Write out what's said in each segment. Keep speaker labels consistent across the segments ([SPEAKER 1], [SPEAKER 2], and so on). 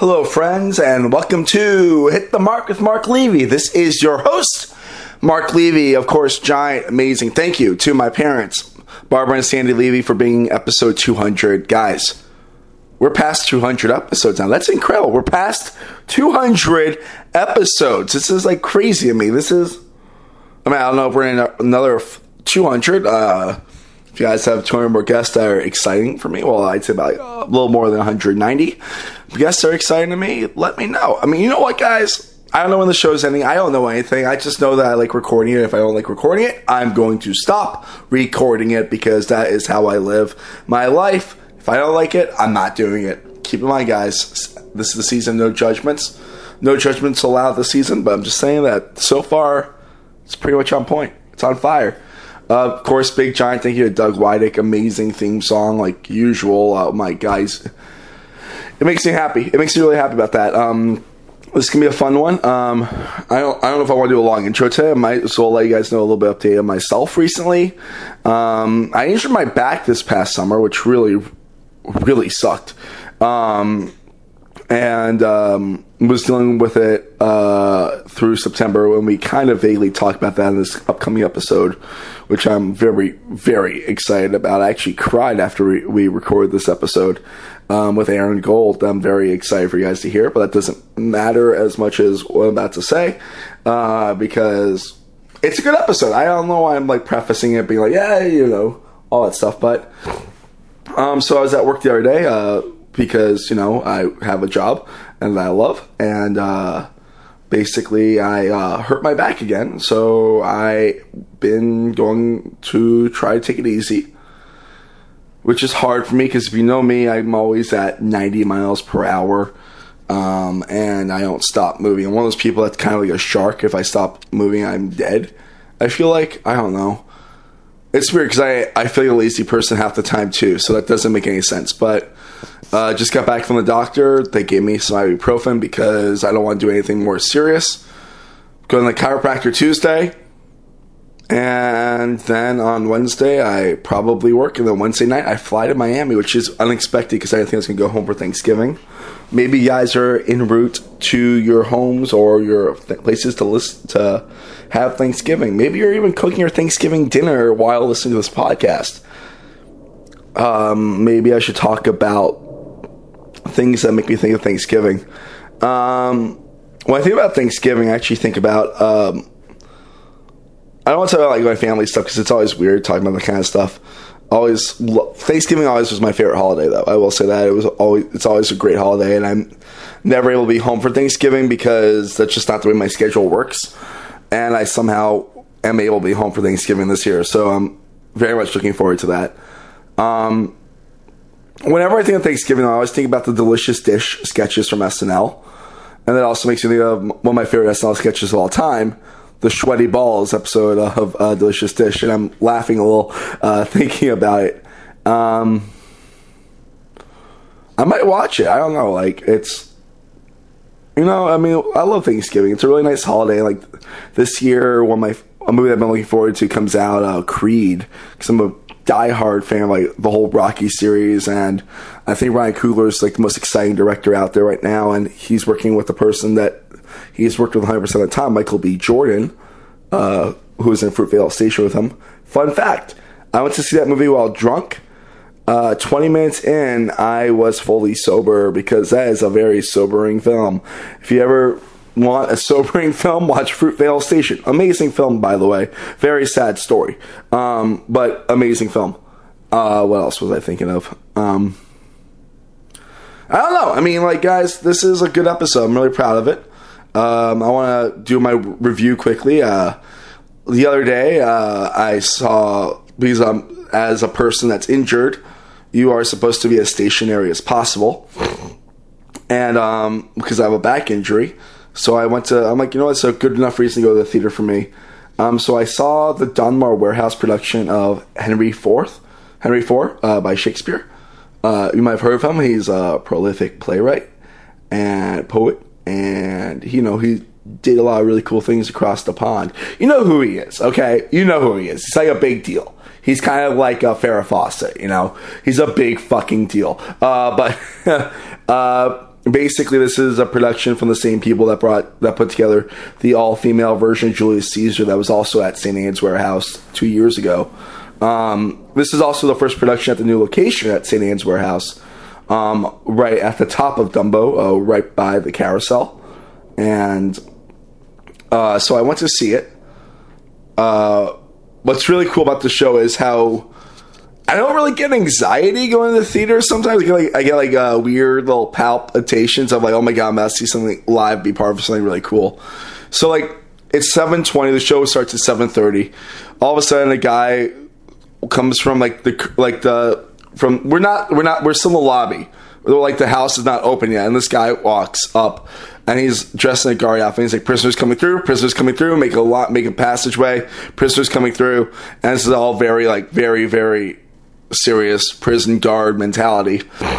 [SPEAKER 1] Hello, friends, and welcome to Hit the Mark with Mark Levy. This is your host, Mark Levy, of course, giant, amazing. Thank you to my parents, Barbara and Sandy Levy, for being episode 200. Guys, we're past 200 episodes now. That's incredible. We're past 200 episodes. This is like crazy to me. I don't know if we're in another 200. If you guys have 200 more guests that are exciting for me, well, I'd say about a little more than 190. If guests are exciting to me, let me know. I mean, you know what, guys? I don't know when the show's ending. I don't know anything. I just know that I like recording it. If I don't like recording it, I'm going to stop recording it because that is how I live my life. If I don't like it, I'm not doing it. Keep in mind, guys, this is the season, no judgments. No judgments allowed this season, but I'm just saying that so far, it's pretty much on point. It's on fire. Of course, big giant thank you to Doug Wydick. Amazing theme song, like usual. My guys, it makes me happy. It makes me really happy about that. This can be a fun one. I don't know if I want to do a long intro today. I might as well let you guys know a little bit update on myself recently. I injured my back this past summer, which really sucked. And was dealing with it through September when we kind of vaguely talked about that in this upcoming episode, which I'm very, very excited about. I actually cried after we recorded this episode with Aaron Gold. I'm very excited for you guys to hear, but that doesn't matter as much as what I'm about to say because it's a good episode. I don't know why I'm like prefacing it, being like, yeah, you know, all that stuff. But so I was at work the other day because, you know, I have a job and I love, and basically I hurt my back again, so I've been going to try to take it easy, which is hard for me because if you know me, I'm always at 90 miles per hour, and I don't stop moving. I'm one of those people that's kind of like a shark. If I stop moving, I'm dead. I feel like, I don't know. It's weird because I feel like a lazy person half the time too, so that doesn't make any sense, but just got back from the doctor. They gave me some ibuprofen because I don't want to do anything more serious. Going to the chiropractor Tuesday. And then on Wednesday, I probably work. And then Wednesday night, I fly to Miami, which is unexpected because I didn't think I was going to go home for Thanksgiving. Maybe you guys are en route to your homes or your places to have Thanksgiving. Maybe you're even cooking your Thanksgiving dinner while listening to this podcast. Maybe I should talk about things that make me think of Thanksgiving. When I think about Thanksgiving, I actually think about, I don't want to talk about like my family stuff because it's always weird talking about that kind of stuff. Thanksgiving always was my favorite holiday, though. I will say that it's always a great holiday, and I'm never able to be home for Thanksgiving because that's just not the way my schedule works. And I somehow am able to be home for Thanksgiving this year, so I'm very much looking forward to that. Whenever I think of Thanksgiving, I always think about the Delicious Dish sketches from SNL. And that also makes me think of one of my favorite SNL sketches of all time, the Sweaty Balls episode of Delicious Dish. And I'm laughing a little thinking about it. I might watch it. I don't know. Like, it's, you know, I mean, I love Thanksgiving. It's a really nice holiday. Like, this year, a movie that I've been looking forward to comes out, Creed, because I'm a diehard fan of like the whole Rocky series, and I think Ryan Coogler is like the most exciting director out there right now, and he's working with the person that he's worked with 100% of the time, Michael B. Jordan, who was in Fruitvale Station with him. Fun fact, I went to see that movie while drunk. 20 minutes in, I was fully sober because that is a very sobering film. If you ever want a sobering film, watch Fruitvale Station. Amazing film, by the way. Very sad story. But amazing film. What else was I thinking of? I don't know. I mean, like, guys, this is a good episode. I'm really proud of it. I want to do my review quickly. The other day, I saw, because as a person that's injured, you are supposed to be as stationary as possible. And because I have a back injury, so I'm like, you know what, it's a good enough reason to go to the theater for me. So I saw the Donmar Warehouse production of Henry IV by Shakespeare. You might have heard of him. He's a prolific playwright and poet, and he did a lot of really cool things across the pond. You know who he is, okay? You know who he is. He's like a big deal. He's kind of like a Farrah Fawcett, you know? He's a big fucking deal. But basically, this is a production from the same people that put together the all-female version of Julius Caesar that was also at St. Anne's Warehouse 2 years ago. This is also the first production at the new location at St. Anne's Warehouse, right at the top of Dumbo, right by the carousel. And so I went to see it. What's really cool about the show is how I don't really get anxiety going to the theater. Sometimes I get weird little palpitations of like, oh my God, I'm about to see something live, be part of something really cool. So like, it's 7:20. The show starts at 7:30. All of a sudden, a guy comes from we're still in the lobby. Like the house is not open yet, and this guy walks up, and he's dressed in a guard outfit. He's like, "Prisoners coming through, make a passageway, prisoners coming through," and this is all very very, very serious prison guard mentality.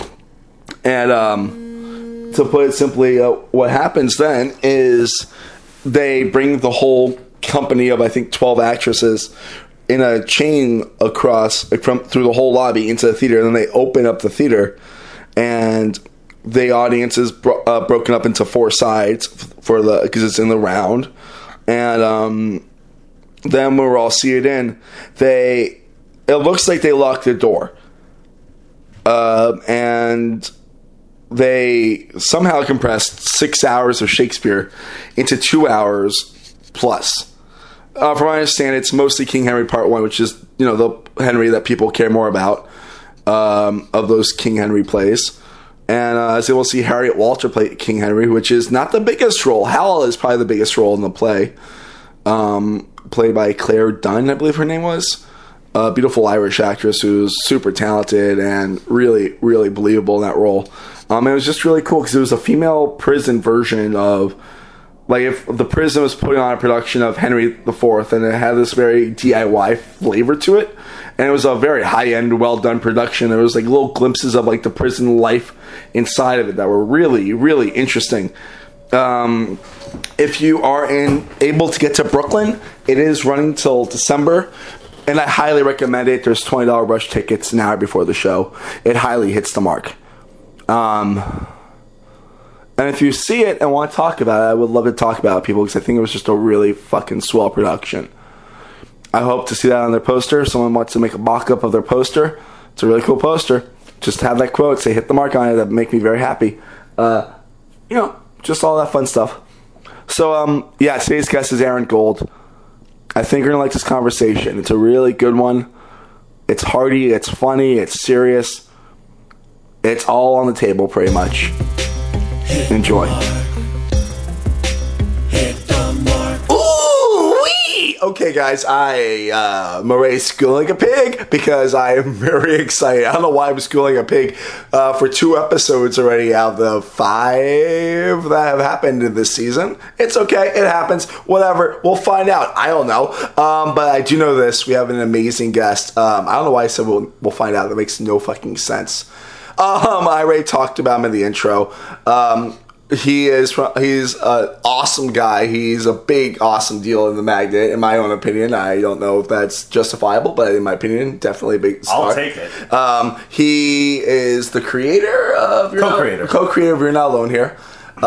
[SPEAKER 1] And to put it simply, what happens then is they bring the whole company of, I think, 12 actresses in a chain across through the whole lobby into the theater, and then they open up the theater, and the audience is broken up into 4 sides because it's in the round. And then when we're all seated in, it looks like they locked the door, and they somehow compressed 6 hours of Shakespeare into 2 hours plus. From what I understand, it's mostly King Henry Part 1, which is, the Henry that people care more about, of those King Henry plays. And as we'll see, Harriet Walter play King Henry, which is not the biggest role. Hal is probably the biggest role in the play, played by Claire Dunn, I believe her name was. A beautiful Irish actress who's super talented and really, really believable in that role. And it was just really cool because it was a female prison version of, like, if the prison was putting on a production of Henry IV, and it had this very DIY flavor to it, and it was a very high-end, well-done production. There was like little glimpses of like the prison life inside of it that were really, really interesting. If you are able to get to Brooklyn, it is running till December, and I highly recommend it. There's $20 rush tickets an hour before the show. It highly hits the mark. And if you see it and want to talk about it, I would love to talk about it, people, because I think it was just a really fucking swell production. I hope to see that on their poster. If someone wants to make a mock-up of their poster, it's a really cool poster. Just have that quote, say hit the mark on it. That would make me very happy. Just all that fun stuff. So, today's guest is Aaron Gold. I think you're going to like this conversation. It's a really good one. It's hearty, it's funny, it's serious. It's all on the table, pretty much. Enjoy. Ooh-wee! Okay, guys, I am already schooling a pig because I am very excited. I don't know why I'm schooling a pig for 2 episodes already out of the 5 that have happened in this season. It's okay. It happens. Whatever. We'll find out. I don't know. But I do know this. We have an amazing guest. I don't know why I said we'll find out. That makes no fucking sense. I already talked about him in the intro. He's an awesome guy. He's a big, awesome deal in the Magnet, in my own opinion. I don't know if that's justifiable, but in my opinion, definitely a big star.
[SPEAKER 2] I'll take it.
[SPEAKER 1] He is the creator of co-creator of You're Not Alone Here.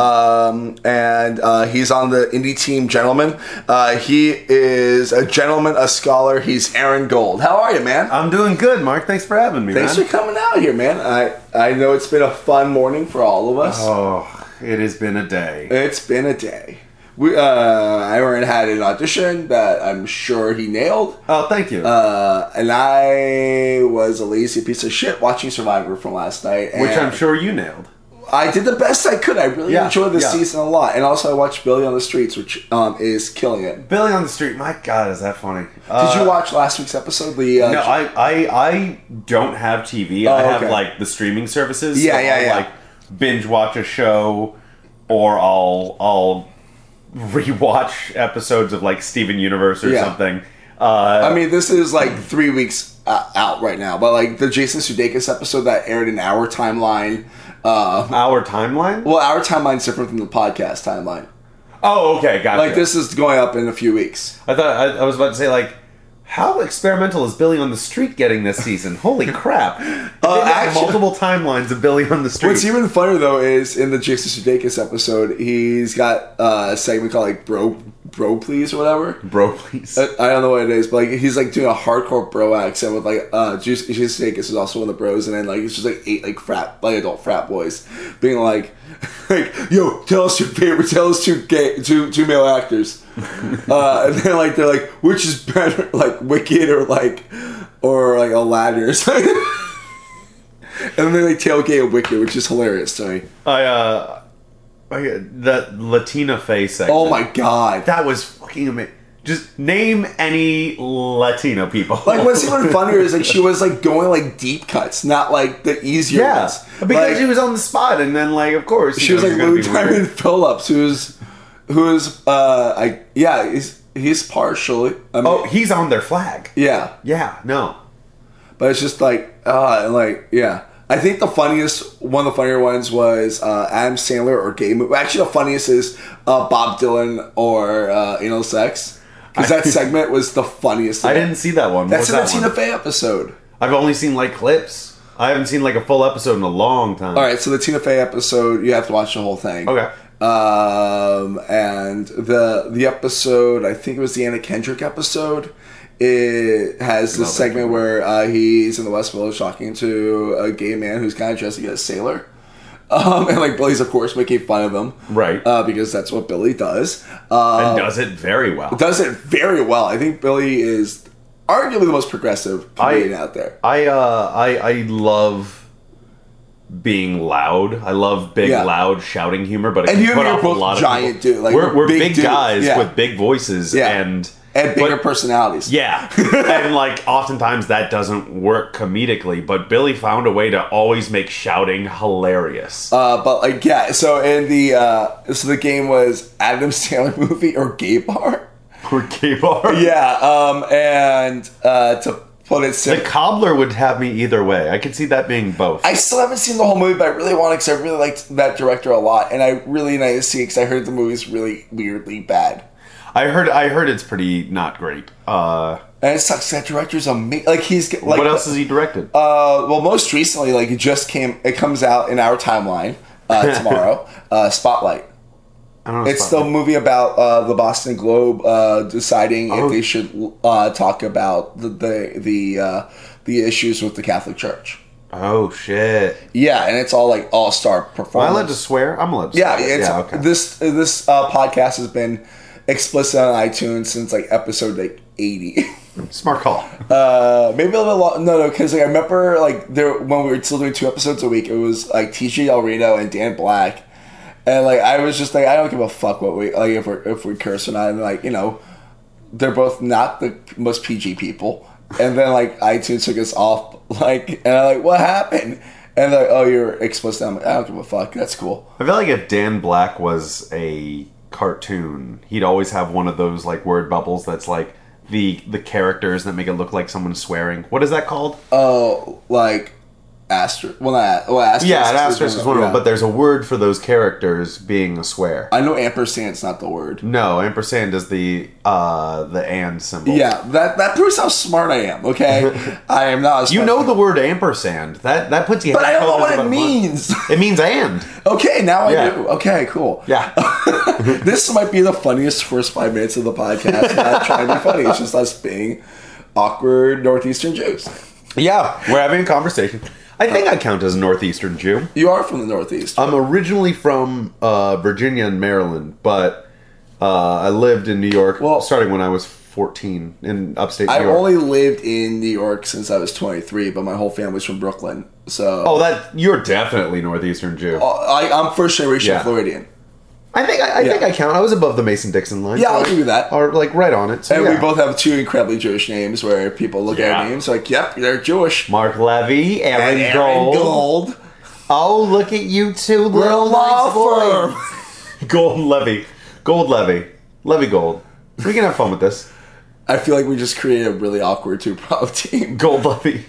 [SPEAKER 1] And he's on the indie team Gentleman. He is a gentleman, a scholar. He's Aaron Gold. How are you, man?
[SPEAKER 2] I'm doing good, Mark. Thanks for having me,
[SPEAKER 1] Thanks for coming out here, man. I know it's been a fun morning for all of us.
[SPEAKER 2] Oh, it has been a day.
[SPEAKER 1] It's been a day. Aaron had an audition that I'm sure he nailed.
[SPEAKER 2] Oh, thank you.
[SPEAKER 1] And I was a lazy piece of shit watching Survivor from last night.
[SPEAKER 2] Which I'm sure you nailed.
[SPEAKER 1] I did the best I could. I really enjoyed this season a lot. And also I watched Billy on the Streets, which is killing it.
[SPEAKER 2] Billy on the Street, my God, is that funny.
[SPEAKER 1] Did you watch last week's episode?
[SPEAKER 2] No, I don't have TV. I have like the streaming services.
[SPEAKER 1] Yeah.
[SPEAKER 2] Like binge watch a show, or I'll rewatch episodes of like Steven Universe or something.
[SPEAKER 1] I mean, this is like 3 weeks out right now, but like the Jason Sudeikis episode that aired in our timeline.
[SPEAKER 2] Our timeline?
[SPEAKER 1] Well, our timeline's different from the podcast timeline.
[SPEAKER 2] Oh, okay, gotcha.
[SPEAKER 1] Like this is going up in a few weeks.
[SPEAKER 2] I thought I was about to say like How experimental is Billy on the Street getting this season? Holy crap!
[SPEAKER 1] Actually,
[SPEAKER 2] multiple timelines of Billy on the Street.
[SPEAKER 1] what's even funnier though is in the Jason Sudeikis episode, he's got a segment called like Bro Please or whatever.
[SPEAKER 2] Bro, please.
[SPEAKER 1] I don't know what it is, but like he's like doing a hardcore bro accent with like Jason Sudeikis is also one of the bros, and then like it's just like 8 like adult frat boys being like yo, tell us your favorite, tell us two male actors, and then like they're like, which is better, like Wicked or like Aladdin or something. And then they tailgate a Wicked, which is hilarious to me.
[SPEAKER 2] That Latina face segment.
[SPEAKER 1] Oh my god,
[SPEAKER 2] that was fucking amazing. Just name any Latino people.
[SPEAKER 1] Like what's even funnier is like she was like going like deep cuts, not like the easier ones.
[SPEAKER 2] Because
[SPEAKER 1] like,
[SPEAKER 2] she was on the spot, and then like of course
[SPEAKER 1] she was like Lou Diamond Phillips, who's he's partially. I mean,
[SPEAKER 2] he's on their flag.
[SPEAKER 1] Yeah,
[SPEAKER 2] no,
[SPEAKER 1] but it's just like I think one of the funnier ones was Adam Sandler or Gay Movie. Actually, the funniest is Bob Dylan or Anal Sex. Because that segment was the funniest.
[SPEAKER 2] I didn't see that one.
[SPEAKER 1] That's in the Tina Fey episode.
[SPEAKER 2] I've only seen like clips. I haven't seen like a full episode in a long time.
[SPEAKER 1] All right, so the Tina Fey episode, you have to watch the whole thing.
[SPEAKER 2] Okay.
[SPEAKER 1] And the episode, I think it was the Anna Kendrick episode. It has this segment where he's in the West Village talking to a gay man who's kind of dressing as a sailor. And like Billy's of course making fun of him,
[SPEAKER 2] right?
[SPEAKER 1] Because that's what Billy does,
[SPEAKER 2] and does it very well.
[SPEAKER 1] I think Billy is arguably the most progressive comedian out there.
[SPEAKER 2] I love being loud. I love big, loud shouting humor. But
[SPEAKER 1] and you and me are both giant dude. Like
[SPEAKER 2] we're big guys with big voices and
[SPEAKER 1] bigger personalities.
[SPEAKER 2] Yeah. And like oftentimes that doesn't work comedically, but Billy found a way to always make shouting hilarious.
[SPEAKER 1] But like so in the game was Adam Sandler movie or Gay Bar.
[SPEAKER 2] Or Gay Bar?
[SPEAKER 1] Yeah. And to put it simply,
[SPEAKER 2] The Cobbler would have me either way. I could see that being both.
[SPEAKER 1] I still haven't seen the whole movie, but I really want to because I really liked that director a lot, and I really need to see it because I heard the movie's really weirdly bad.
[SPEAKER 2] I heard it's pretty not great.
[SPEAKER 1] And it sucks. That director's amazing. Like he's like.
[SPEAKER 2] What else has he directed?
[SPEAKER 1] Well, most recently, like it comes out in our timeline tomorrow. Spotlight.
[SPEAKER 2] I don't know.
[SPEAKER 1] It's the movie about the Boston Globe deciding if they should talk about the issues with the Catholic Church.
[SPEAKER 2] Oh shit!
[SPEAKER 1] Yeah, and it's all like all-star performance.
[SPEAKER 2] Am I allowed to swear? I'm allowed to swear.
[SPEAKER 1] Yeah,
[SPEAKER 2] okay.
[SPEAKER 1] This podcast has been explicit on iTunes since like episode like 80.
[SPEAKER 2] Smart call.
[SPEAKER 1] Maybe a little long. No, because like, I remember like when we were still doing 2 episodes a week, it was like TJ Del Rito and Dan Black, and like I was just like, I don't give a fuck what we like if we curse or not, and like they're both not the most PG people, and then like iTunes took us off, like, and I'm like, what happened? And they're like, oh, you're explicit. I'm like, I don't give a fuck. That's cool.
[SPEAKER 2] I feel like if Dan Black was a cartoon, he'd always have one of those like word bubbles that's like the characters that make it look like someone's swearing. What is that called?
[SPEAKER 1] Oh, like asterisk. Asterisk.
[SPEAKER 2] Yeah, an asterisk is one of them. But there's a word for those characters being a swear.
[SPEAKER 1] I know ampersand's not the word.
[SPEAKER 2] No, ampersand is the and symbol.
[SPEAKER 1] Yeah, that proves how smart I am. Okay, I am not.
[SPEAKER 2] You know the word ampersand. That puts you.
[SPEAKER 1] But I don't know what it means.
[SPEAKER 2] It means and.
[SPEAKER 1] Okay, now I do. Okay, cool.
[SPEAKER 2] Yeah.
[SPEAKER 1] This might be the funniest first 5 minutes of the podcast. Not trying to be funny. It's just us being awkward Northeastern Jews.
[SPEAKER 2] Yeah, we're having a conversation. I think I count as a Northeastern Jew.
[SPEAKER 1] You are from the Northeast.
[SPEAKER 2] I'm originally from Virginia and Maryland, but I lived in New York starting when I was 14 in upstate New York.
[SPEAKER 1] I've only lived in New York since I was 23, but my whole family's from Brooklyn. So
[SPEAKER 2] you're definitely Northeastern Jew.
[SPEAKER 1] I'm first generation Floridian.
[SPEAKER 2] I think I count. I was above the Mason-Dixon line.
[SPEAKER 1] Yeah, I'll give you that.
[SPEAKER 2] Or like right on it. So
[SPEAKER 1] and we both have 2 incredibly Jewish names where people look at our names like, yep, they're Jewish.
[SPEAKER 2] Mark Levy, Aaron
[SPEAKER 1] Gold.
[SPEAKER 2] Oh, look at you two
[SPEAKER 1] We're a law
[SPEAKER 2] firm. Gold Levy. Levy Gold. We can have fun with this.
[SPEAKER 1] I feel like we just created a really awkward 2-prop team.
[SPEAKER 2] Gold Levy.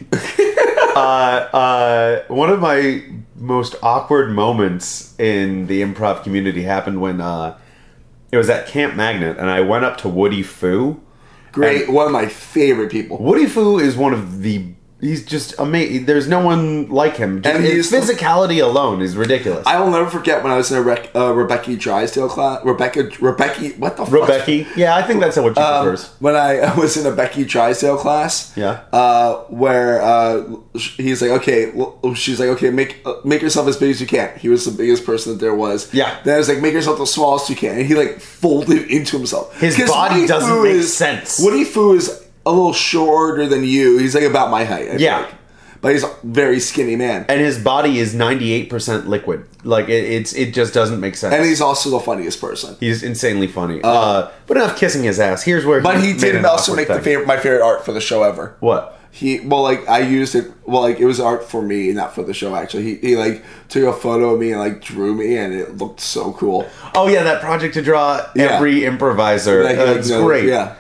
[SPEAKER 2] One of my most awkward moments in the improv community happened when it was at Camp Magnet, and I went up to Woody Fu,
[SPEAKER 1] Great. One of my favorite people.
[SPEAKER 2] Woody Fu is one of the... He's just amazing. There's no one like him. And his physicality alone is ridiculous.
[SPEAKER 1] I will never forget when I was in a Rebecca Drysdale class. Rebecca, what the fuck?
[SPEAKER 2] Rebecca? Yeah, I think that's what she prefers.
[SPEAKER 1] When I was in a Becky Drysdale class, where he's like, okay, she's like, okay, make yourself as big as you can. He was the biggest person that there was.
[SPEAKER 2] Yeah.
[SPEAKER 1] Then I was like, make yourself the smallest you can. And he like folded into himself.
[SPEAKER 2] His body doesn't make sense.
[SPEAKER 1] Woody Fu is a little shorter than you. He's like about my height. I think. But he's a very skinny man.
[SPEAKER 2] And his body is 98% liquid. Like, it just doesn't make sense.
[SPEAKER 1] And he's also the funniest person.
[SPEAKER 2] He's insanely funny. But enough kissing his ass. Here's where
[SPEAKER 1] he did also make my favorite art for the show ever.
[SPEAKER 2] What?
[SPEAKER 1] I used it, it was art for me, not for the show, actually. He like, took a photo of me and, like, drew me, and it looked so cool.
[SPEAKER 2] Oh, yeah, that project to draw every improviser. That's great.
[SPEAKER 1] Yeah.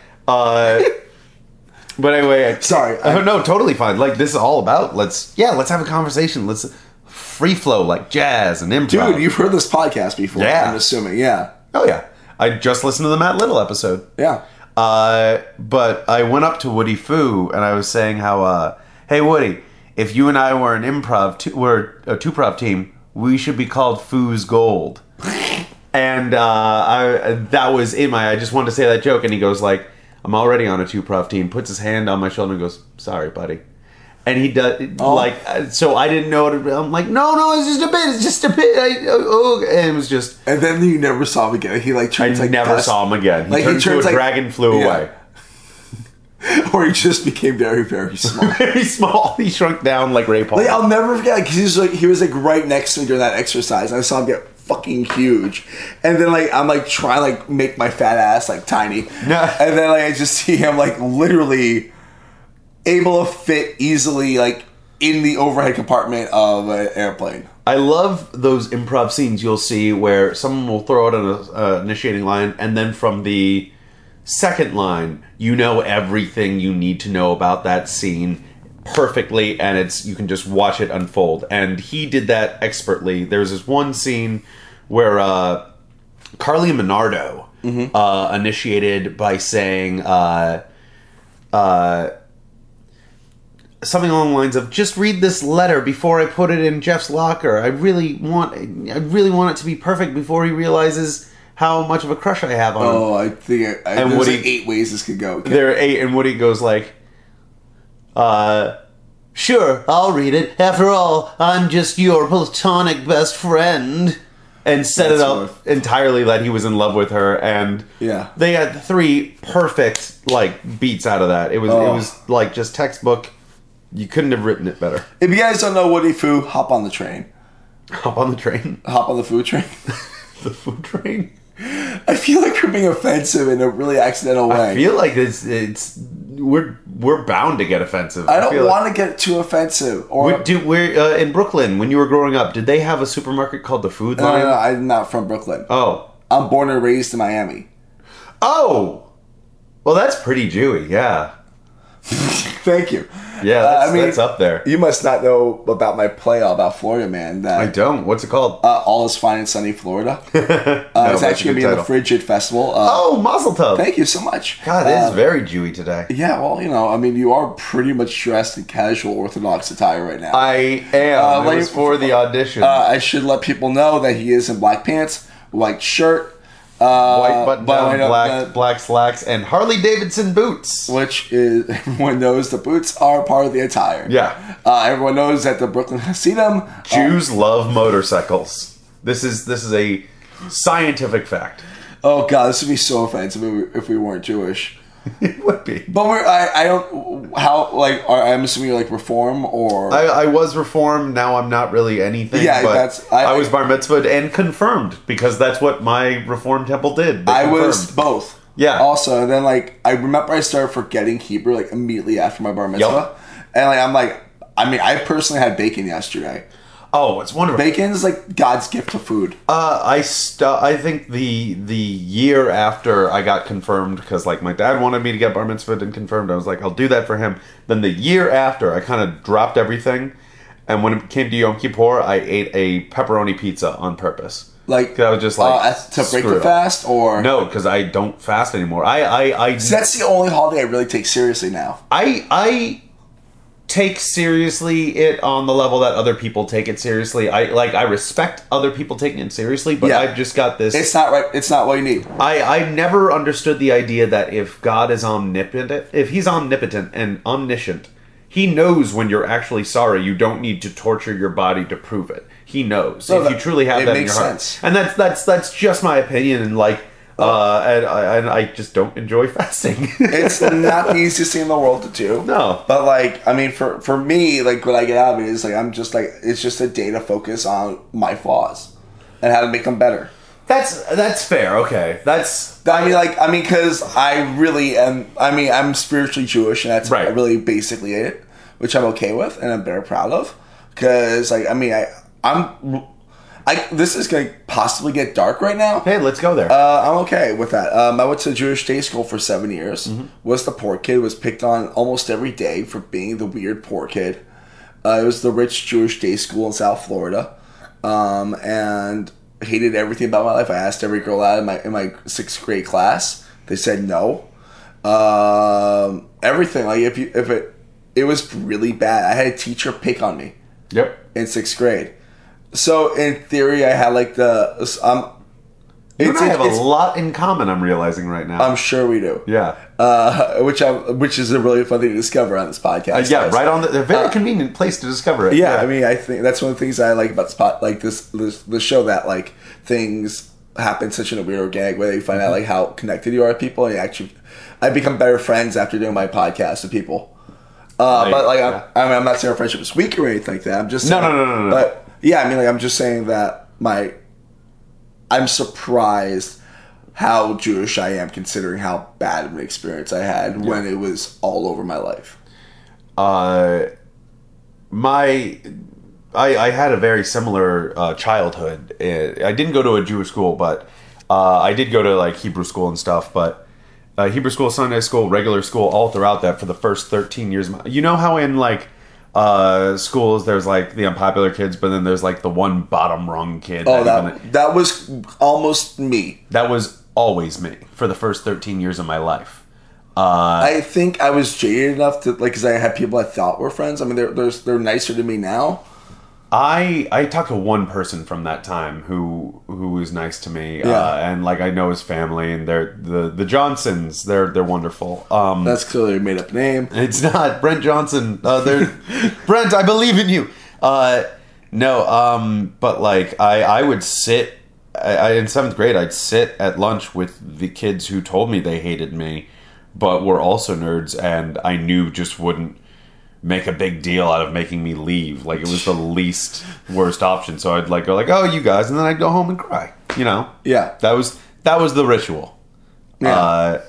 [SPEAKER 2] But anyway,
[SPEAKER 1] sorry.
[SPEAKER 2] No, totally fine. Like, this is all about let's have a conversation. Let's free flow like jazz and improv.
[SPEAKER 1] Dude, you've heard this podcast before.
[SPEAKER 2] Yeah,
[SPEAKER 1] I'm assuming. Yeah.
[SPEAKER 2] Oh yeah, I just listened to the Matt Little episode.
[SPEAKER 1] Yeah.
[SPEAKER 2] But I went up to Woody Fu and I was saying how, hey Woody, if you and I were an we're a two-prov team, we should be called Fu's Gold. And that was in I just wanted to say that joke, and he goes like, I'm already on a two-prov team, puts his hand on my shoulder and goes, sorry, buddy. And he does, so I didn't know it. I'm like, no, it's just a bit. And it was just...
[SPEAKER 1] And then you never saw him again. He like turns like...
[SPEAKER 2] I never saw him again. He turned into a dragon, flew away.
[SPEAKER 1] Or he just became very, very small.
[SPEAKER 2] Very small. He shrunk down like Ray Paul.
[SPEAKER 1] Like, I'll never forget, because he was right next to me during that exercise. And I saw him get fucking huge, and then I'm trying to make my fat ass tiny, and then I just see him literally able to fit easily in the overhead compartment of an airplane.
[SPEAKER 2] I love those improv scenes you'll see where someone will throw out an initiating line, and then from the second line you know everything you need to know about that scene perfectly, and you can just watch it unfold. And he did that expertly. There's this one scene where Carly Minardo initiated by saying something along the lines of, just read this letter before I put it in Jeff's locker. I really want it to be perfect before he realizes how much of a crush I have on him.
[SPEAKER 1] Oh, I think there's 8 ways this could go. Okay.
[SPEAKER 2] There are 8, and Woody goes like, sure, I'll read it. After all, I'm just your platonic best friend. And set it up entirely that he was in love with her, and they had 3 perfect beats out of that. It was just textbook. You couldn't have written it better.
[SPEAKER 1] If you guys don't know Woody Fu, hop on the train.
[SPEAKER 2] Hop on the train?
[SPEAKER 1] Hop on the food train.
[SPEAKER 2] The food train?
[SPEAKER 1] I feel like we're being offensive in a really accidental way.
[SPEAKER 2] I feel like we're bound to get offensive.
[SPEAKER 1] I don't want to get too offensive.
[SPEAKER 2] We're in Brooklyn, when you were growing up, did they have a supermarket called the Food Line?
[SPEAKER 1] No, I'm not from Brooklyn.
[SPEAKER 2] Oh.
[SPEAKER 1] I'm born and raised in Miami.
[SPEAKER 2] Oh! Well, that's pretty Jewy, yeah.
[SPEAKER 1] Thank you.
[SPEAKER 2] Yeah, that's up there.
[SPEAKER 1] You must not know about my play all about Florida, man.
[SPEAKER 2] I don't. What's it called?
[SPEAKER 1] All is Fine in Sunny Florida. It's actually going to be in the Frigid Festival.
[SPEAKER 2] Mazel tov.
[SPEAKER 1] Thank you so much.
[SPEAKER 2] God, it is very Jewy today.
[SPEAKER 1] Yeah, well, you are pretty much dressed in casual Orthodox attire right now.
[SPEAKER 2] I am. It was for the audition.
[SPEAKER 1] I should let people know that he is in black pants, white shirt,
[SPEAKER 2] white button down, black slacks, and Harley Davidson boots.
[SPEAKER 1] Which is, everyone knows the boots are part of the attire.
[SPEAKER 2] Yeah.
[SPEAKER 1] Everyone knows that the Brooklyn Hasidim.
[SPEAKER 2] Jews love motorcycles. This is a scientific fact.
[SPEAKER 1] Oh God, this would be so offensive if we weren't Jewish.
[SPEAKER 2] It would be.
[SPEAKER 1] But I don't, I'm assuming you're Reform or...
[SPEAKER 2] I was Reformed, now I'm not really anything.
[SPEAKER 1] Yeah,
[SPEAKER 2] but I was bar mitzvahed and confirmed, because that's what my Reform temple did.
[SPEAKER 1] I was both.
[SPEAKER 2] Yeah.
[SPEAKER 1] Also, and then I remember I started forgetting Hebrew immediately after my bar mitzvah. Yep. And I personally had bacon yesterday.
[SPEAKER 2] Oh, it's wonderful.
[SPEAKER 1] Bacon is God's gift to food.
[SPEAKER 2] I think the year after I got confirmed, because my dad wanted me to get bar mitzvahed and confirmed, I was like, I'll do that for him. Then the year after, I kind of dropped everything, and when it came to Yom Kippur, I ate a pepperoni pizza on purpose.
[SPEAKER 1] Like,
[SPEAKER 2] I was just like,
[SPEAKER 1] to break
[SPEAKER 2] screw
[SPEAKER 1] the
[SPEAKER 2] it
[SPEAKER 1] fast, or
[SPEAKER 2] no, because I don't fast anymore.
[SPEAKER 1] So that's the only holiday I really take seriously now.
[SPEAKER 2] I take seriously it on the level that other people take it seriously. I respect other people taking it seriously, but I've just got this.
[SPEAKER 1] It's not right. It's not what you need.
[SPEAKER 2] I never understood the idea that if God is omnipotent, if he's omnipotent and omniscient, he knows when you're actually sorry. You don't need to torture your body to prove it. He knows if you truly have that in your heart.
[SPEAKER 1] Sense.
[SPEAKER 2] And that's just my opinion. And like, and I just don't enjoy fasting.
[SPEAKER 1] It's not the easiest thing in the world to do.
[SPEAKER 2] No,
[SPEAKER 1] but like, I mean, for me, like, what I get out of it is like, I'm just like, it's just a day to focus on my flaws and how to make them better.
[SPEAKER 2] That's fair. Okay,
[SPEAKER 1] because I really am. I mean, I'm spiritually Jewish, and that's
[SPEAKER 2] right.
[SPEAKER 1] really basically it, which I'm okay with, and I'm very proud of. Because, like, I mean, this is going to possibly get dark right now.
[SPEAKER 2] Hey, let's go there.
[SPEAKER 1] I'm okay with that. I went to Jewish day school for 7 years. Mm-hmm. Was the poor kid. Was picked on almost every day for being the weird poor kid. It was the rich Jewish day school in South Florida, and hated everything about my life. I asked every girl out in my 6th grade class. They said no. Everything, like, it was really bad. I had a teacher pick on me.
[SPEAKER 2] Yep.
[SPEAKER 1] In 6th grade. So in theory, I had like
[SPEAKER 2] you and I have a lot in common. I'm realizing right now.
[SPEAKER 1] I'm sure we do.
[SPEAKER 2] Yeah.
[SPEAKER 1] Which is a really fun thing to discover on this podcast.
[SPEAKER 2] Yeah, right on a very convenient place to discover it.
[SPEAKER 1] Yeah, I mean, I think that's one of the things I like about the show, that like things happen such in a weird organic way that you find out like how connected you are with people, and I become better friends after doing my podcast with people. But like, I'm not saying our friendship is weak or anything like that. I'm just saying,
[SPEAKER 2] no.
[SPEAKER 1] But yeah, I mean, like, I'm just saying that I'm surprised how Jewish I am, considering how bad of an experience I had when it was all over my life.
[SPEAKER 2] I had a very similar childhood. I didn't go to a Jewish school, but I did go to like Hebrew school and stuff. But Hebrew school, Sunday school, regular school, all throughout that for the first 13 years. You know how in like schools there's like the unpopular kids, but then there's like the one bottom rung kid.
[SPEAKER 1] Oh, that was almost me.
[SPEAKER 2] That was always me for the first 13 years of my life.
[SPEAKER 1] I think I was jaded enough to, like, because I had people I thought were friends. I mean, they're nicer to me now.
[SPEAKER 2] I talked to one person from that time who was nice to me, and like I know his family, and they're the Johnsons. They're wonderful.
[SPEAKER 1] That's clearly a made up name.
[SPEAKER 2] It's not Brent Johnson. Brent, I believe in you. No, but like I would sit. In 7th grade, I'd sit at lunch with the kids who told me they hated me, but were also nerds, and I knew just wouldn't make a big deal out of making me leave. Like, it was the least worst option. So I'd like go like, "Oh, you guys," and then I'd go home and cry. You know?
[SPEAKER 1] Yeah.
[SPEAKER 2] That was the ritual.
[SPEAKER 1] Yeah.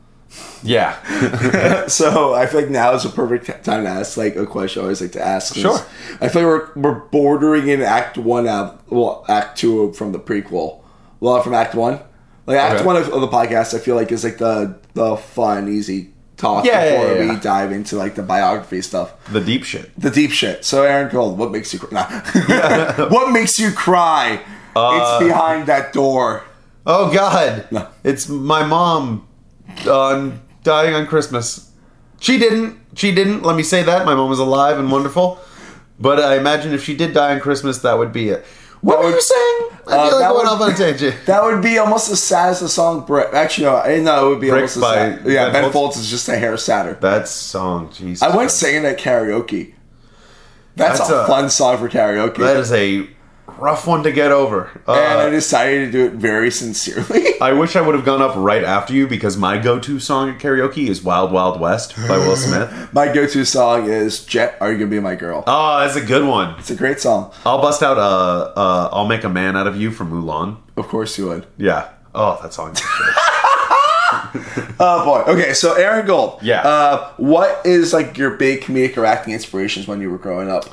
[SPEAKER 2] Yeah.
[SPEAKER 1] So I feel like now is a perfect time to ask like a question I always like to ask.
[SPEAKER 2] Sure.
[SPEAKER 1] I feel like we're bordering in Act 1 Act 2 from the prequel. Well, from Act 1. Like, Act 1 of the podcast, I feel like, is like the fun, easy talk before we dive into like the biography stuff.
[SPEAKER 2] The deep shit.
[SPEAKER 1] So Aaron Gold, what makes you cry? Nah. What makes you cry? It's behind that door.
[SPEAKER 2] Oh God.
[SPEAKER 1] No.
[SPEAKER 2] It's my mom dying on Christmas. She didn't. Let me say that. My mom was alive and wonderful. But I imagine if she did die on Christmas, that would be it. What were you saying? I feel like going off on a tangent.
[SPEAKER 1] That would be almost as sad as the song Brick. Actually, no, it would be
[SPEAKER 2] Brick
[SPEAKER 1] almost as sad. Yeah, Ben Folds is just a hair sadder.
[SPEAKER 2] That song, Jesus.
[SPEAKER 1] I went singing at karaoke. That's a fun song for karaoke.
[SPEAKER 2] That is a rough one to get over.
[SPEAKER 1] And I decided to do it very sincerely.
[SPEAKER 2] I wish I would have gone up right after you, because my go-to song at karaoke is Wild Wild West by Will Smith.
[SPEAKER 1] My go-to song is Jet, Are You Gonna Be My Girl?
[SPEAKER 2] Oh, that's a good one.
[SPEAKER 1] It's a great song.
[SPEAKER 2] I'll bust out I'll Make a Man Out of You from Mulan.
[SPEAKER 1] Of course you would.
[SPEAKER 2] Yeah. Oh, that song is good.
[SPEAKER 1] Oh boy. Okay, so Aaron Gold.
[SPEAKER 2] Yeah.
[SPEAKER 1] What is like your big comedic or acting inspirations when you were growing up?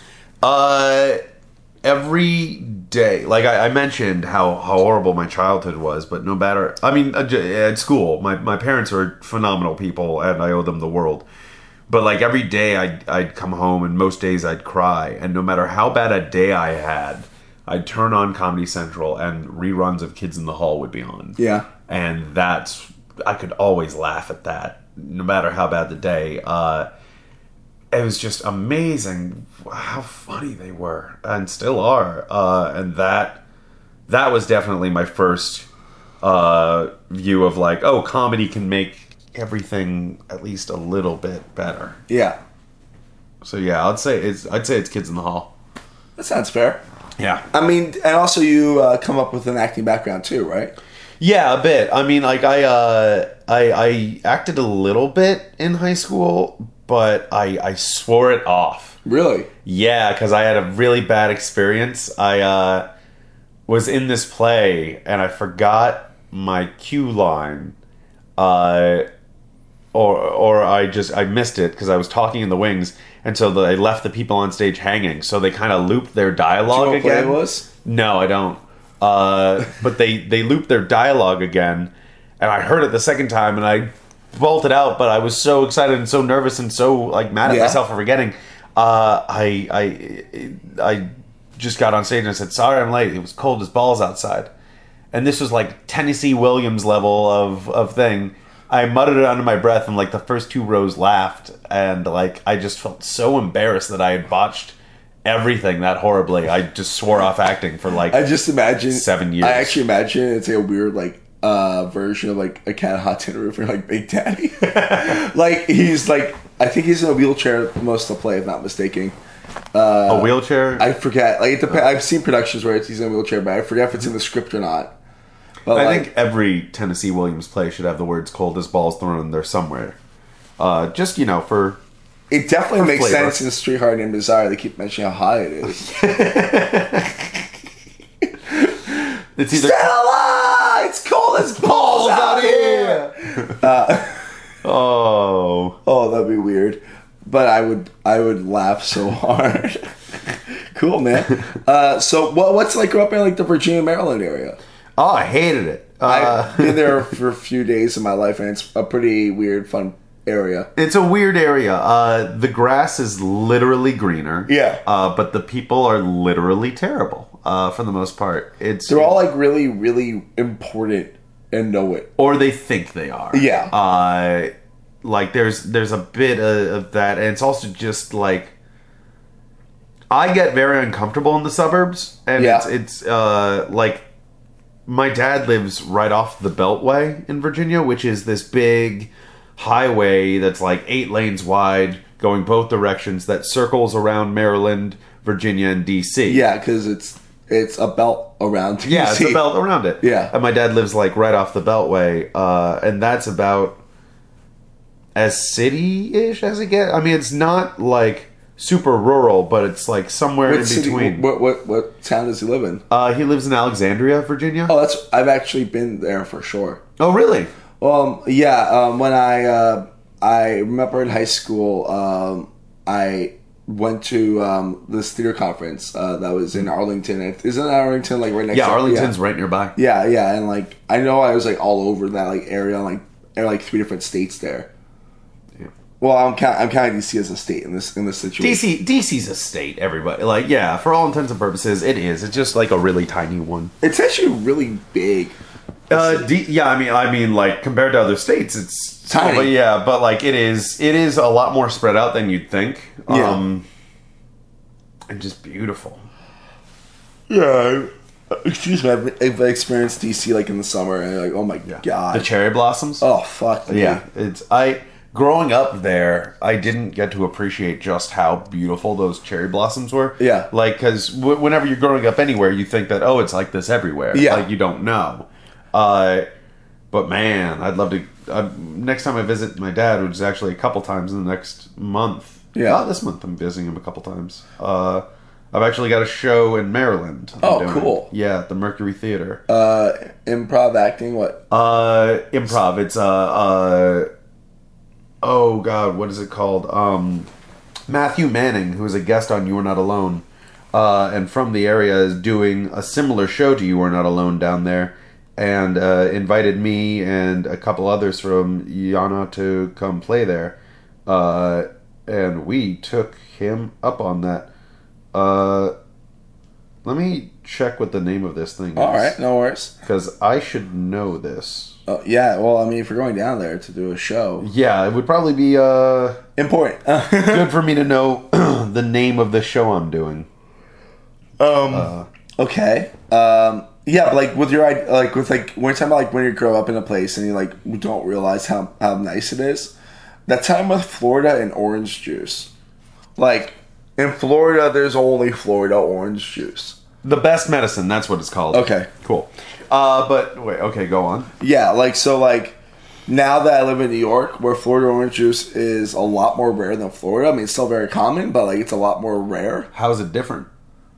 [SPEAKER 2] Every day, like I mentioned how horrible my childhood was, but no matter, I mean, at school, my parents are phenomenal people, and I owe them the world. But like every day I'd come home, and most days I'd cry, and no matter how bad a day I had, I'd turn on Comedy Central and reruns of Kids in the Hall would be on.
[SPEAKER 1] Yeah.
[SPEAKER 2] And I could always laugh at that, no matter how bad the day. It was just amazing how funny they were and still are. And that was definitely my first view of like, oh, comedy can make everything at least a little bit better.
[SPEAKER 1] Yeah.
[SPEAKER 2] So yeah, I'd say it's Kids in the Hall.
[SPEAKER 1] That sounds fair.
[SPEAKER 2] Yeah.
[SPEAKER 1] I mean, and also you come up with an acting background too, right?
[SPEAKER 2] Yeah, a bit. I mean, like I acted a little bit in high school, but I swore it off.
[SPEAKER 1] Really?
[SPEAKER 2] Yeah, because I had a really bad experience. I was in this play and I forgot my cue line, or I missed it because I was talking in the wings, and so I left the people on stage hanging. So they kind of looped their dialogue
[SPEAKER 1] Do you know what
[SPEAKER 2] again.
[SPEAKER 1] play it was?
[SPEAKER 2] No, I don't. But they looped their dialogue again, and I heard it the second time, and I bolted out. But I was so excited and so nervous and so like mad at myself for forgetting. I just got on stage and I said, "Sorry, I'm late. It was cold as balls outside." And this was like Tennessee Williams level of thing. I muttered it under my breath, and like the first two rows laughed, and like I just felt so embarrassed that I had botched everything that horribly. I just swore off acting for like
[SPEAKER 1] I just imagine
[SPEAKER 2] 7 years.
[SPEAKER 1] I actually imagine it's like a weird like version of like a Cat Hot Tin Roof or like Big Daddy. Like he's like, I think he's in a wheelchair most of the play, if not mistaken.
[SPEAKER 2] A wheelchair?
[SPEAKER 1] I forget. Like I've seen productions where he's in a wheelchair, but I forget if it's in the script or not. But
[SPEAKER 2] I think every Tennessee Williams play should have the words "cold as balls" thrown in there somewhere. Just for
[SPEAKER 1] it definitely makes
[SPEAKER 2] flavor.
[SPEAKER 1] sense in Street Hard Named Desire. They keep mentioning how high it is.
[SPEAKER 2] It's either
[SPEAKER 1] Stella, it's cold as balls out here. Oh, that'd be weird. But I would laugh so hard. Cool, man. So what's like grow up in like the Virginia, Maryland area?
[SPEAKER 2] Oh, I hated it.
[SPEAKER 1] I've been there for a few days in my life, and it's a pretty weird, fun area.
[SPEAKER 2] It's a weird area. The grass is literally greener.
[SPEAKER 1] Yeah.
[SPEAKER 2] But the people are literally terrible. For the most part,
[SPEAKER 1] They're all like really, really important and know it,
[SPEAKER 2] or they think they are.
[SPEAKER 1] Yeah.
[SPEAKER 2] Like there's a bit of that, and it's also just like I get very uncomfortable in the suburbs, and it's like my dad lives right off the Beltway in Virginia, which is this big highway that's like 8 lanes wide, going both directions, that circles around Maryland, Virginia, and DC.
[SPEAKER 1] Yeah, because it's a belt around DC.
[SPEAKER 2] Yeah, it's a belt around it.
[SPEAKER 1] Yeah.
[SPEAKER 2] And my dad lives like right off the Beltway, and that's about as city-ish as it gets. I mean, it's not like super rural, but it's like somewhere in between.
[SPEAKER 1] What town does he live in?
[SPEAKER 2] He lives in Alexandria, Virginia.
[SPEAKER 1] Oh, I've actually been there for sure.
[SPEAKER 2] Oh, really?
[SPEAKER 1] When I remember in high school, I went to this theater conference that was in Arlington. Isn't Arlington like right next?
[SPEAKER 2] Yeah, Arlington's right nearby.
[SPEAKER 1] Yeah, and like I know I was like all over that like area, like there are like 3 different states there.
[SPEAKER 2] Yeah.
[SPEAKER 1] Well, I'm counting DC as a state in this situation.
[SPEAKER 2] DC's a state. Everybody like for all intents and purposes, it is. It's just like a really tiny one.
[SPEAKER 1] It's actually really big.
[SPEAKER 2] I mean, like compared to other states, it's
[SPEAKER 1] tiny.
[SPEAKER 2] But like it is a lot more spread out than you'd think. And just beautiful.
[SPEAKER 1] Yeah. Excuse me. I've experienced DC like in the summer, and like, oh my god,
[SPEAKER 2] the cherry blossoms.
[SPEAKER 1] Oh fuck.
[SPEAKER 2] Yeah, growing up there, I didn't get to appreciate just how beautiful those cherry blossoms were.
[SPEAKER 1] Yeah.
[SPEAKER 2] Like, because whenever you're growing up anywhere, you think that, oh, it's like this everywhere.
[SPEAKER 1] Yeah.
[SPEAKER 2] Like, you don't know. But man, I'd love to... next time I visit my dad, which is actually a couple times in the next month.
[SPEAKER 1] Yeah.
[SPEAKER 2] Not this month, I'm visiting him a couple times. I've actually got a show in Maryland.
[SPEAKER 1] Oh, cool.
[SPEAKER 2] Yeah, at the Mercury Theater.
[SPEAKER 1] Improv acting, what?
[SPEAKER 2] Improv. It's oh god, what is it called? Matthew Manning, who is a guest on You Are Not Alone, and from the area, is doing a similar show to You Are Not Alone down there, and invited me and a couple others from Yana to come play there, and we took him up on that. Let me check what the name of this thing is.
[SPEAKER 1] All right, no worries.
[SPEAKER 2] Because I should know this.
[SPEAKER 1] Yeah, well, I mean, if we're going down there to do a show,
[SPEAKER 2] Yeah, it would probably be
[SPEAKER 1] important.
[SPEAKER 2] good for me to know the name of the show I'm doing.
[SPEAKER 1] Okay. Yeah, but like with your like with like when you're talking about like when you grow up in a place and you like don't realize how nice it is. That time with Florida and orange juice. Like in Florida, there's only Florida orange juice.
[SPEAKER 2] The best medicine, that's what it's called.
[SPEAKER 1] Okay.
[SPEAKER 2] Cool. But wait, okay, go on.
[SPEAKER 1] Yeah, like so like now that I live in New York, where Florida orange juice is a lot more rare than Florida. I mean, it's still very common, but like it's a lot more rare.
[SPEAKER 2] How is it different?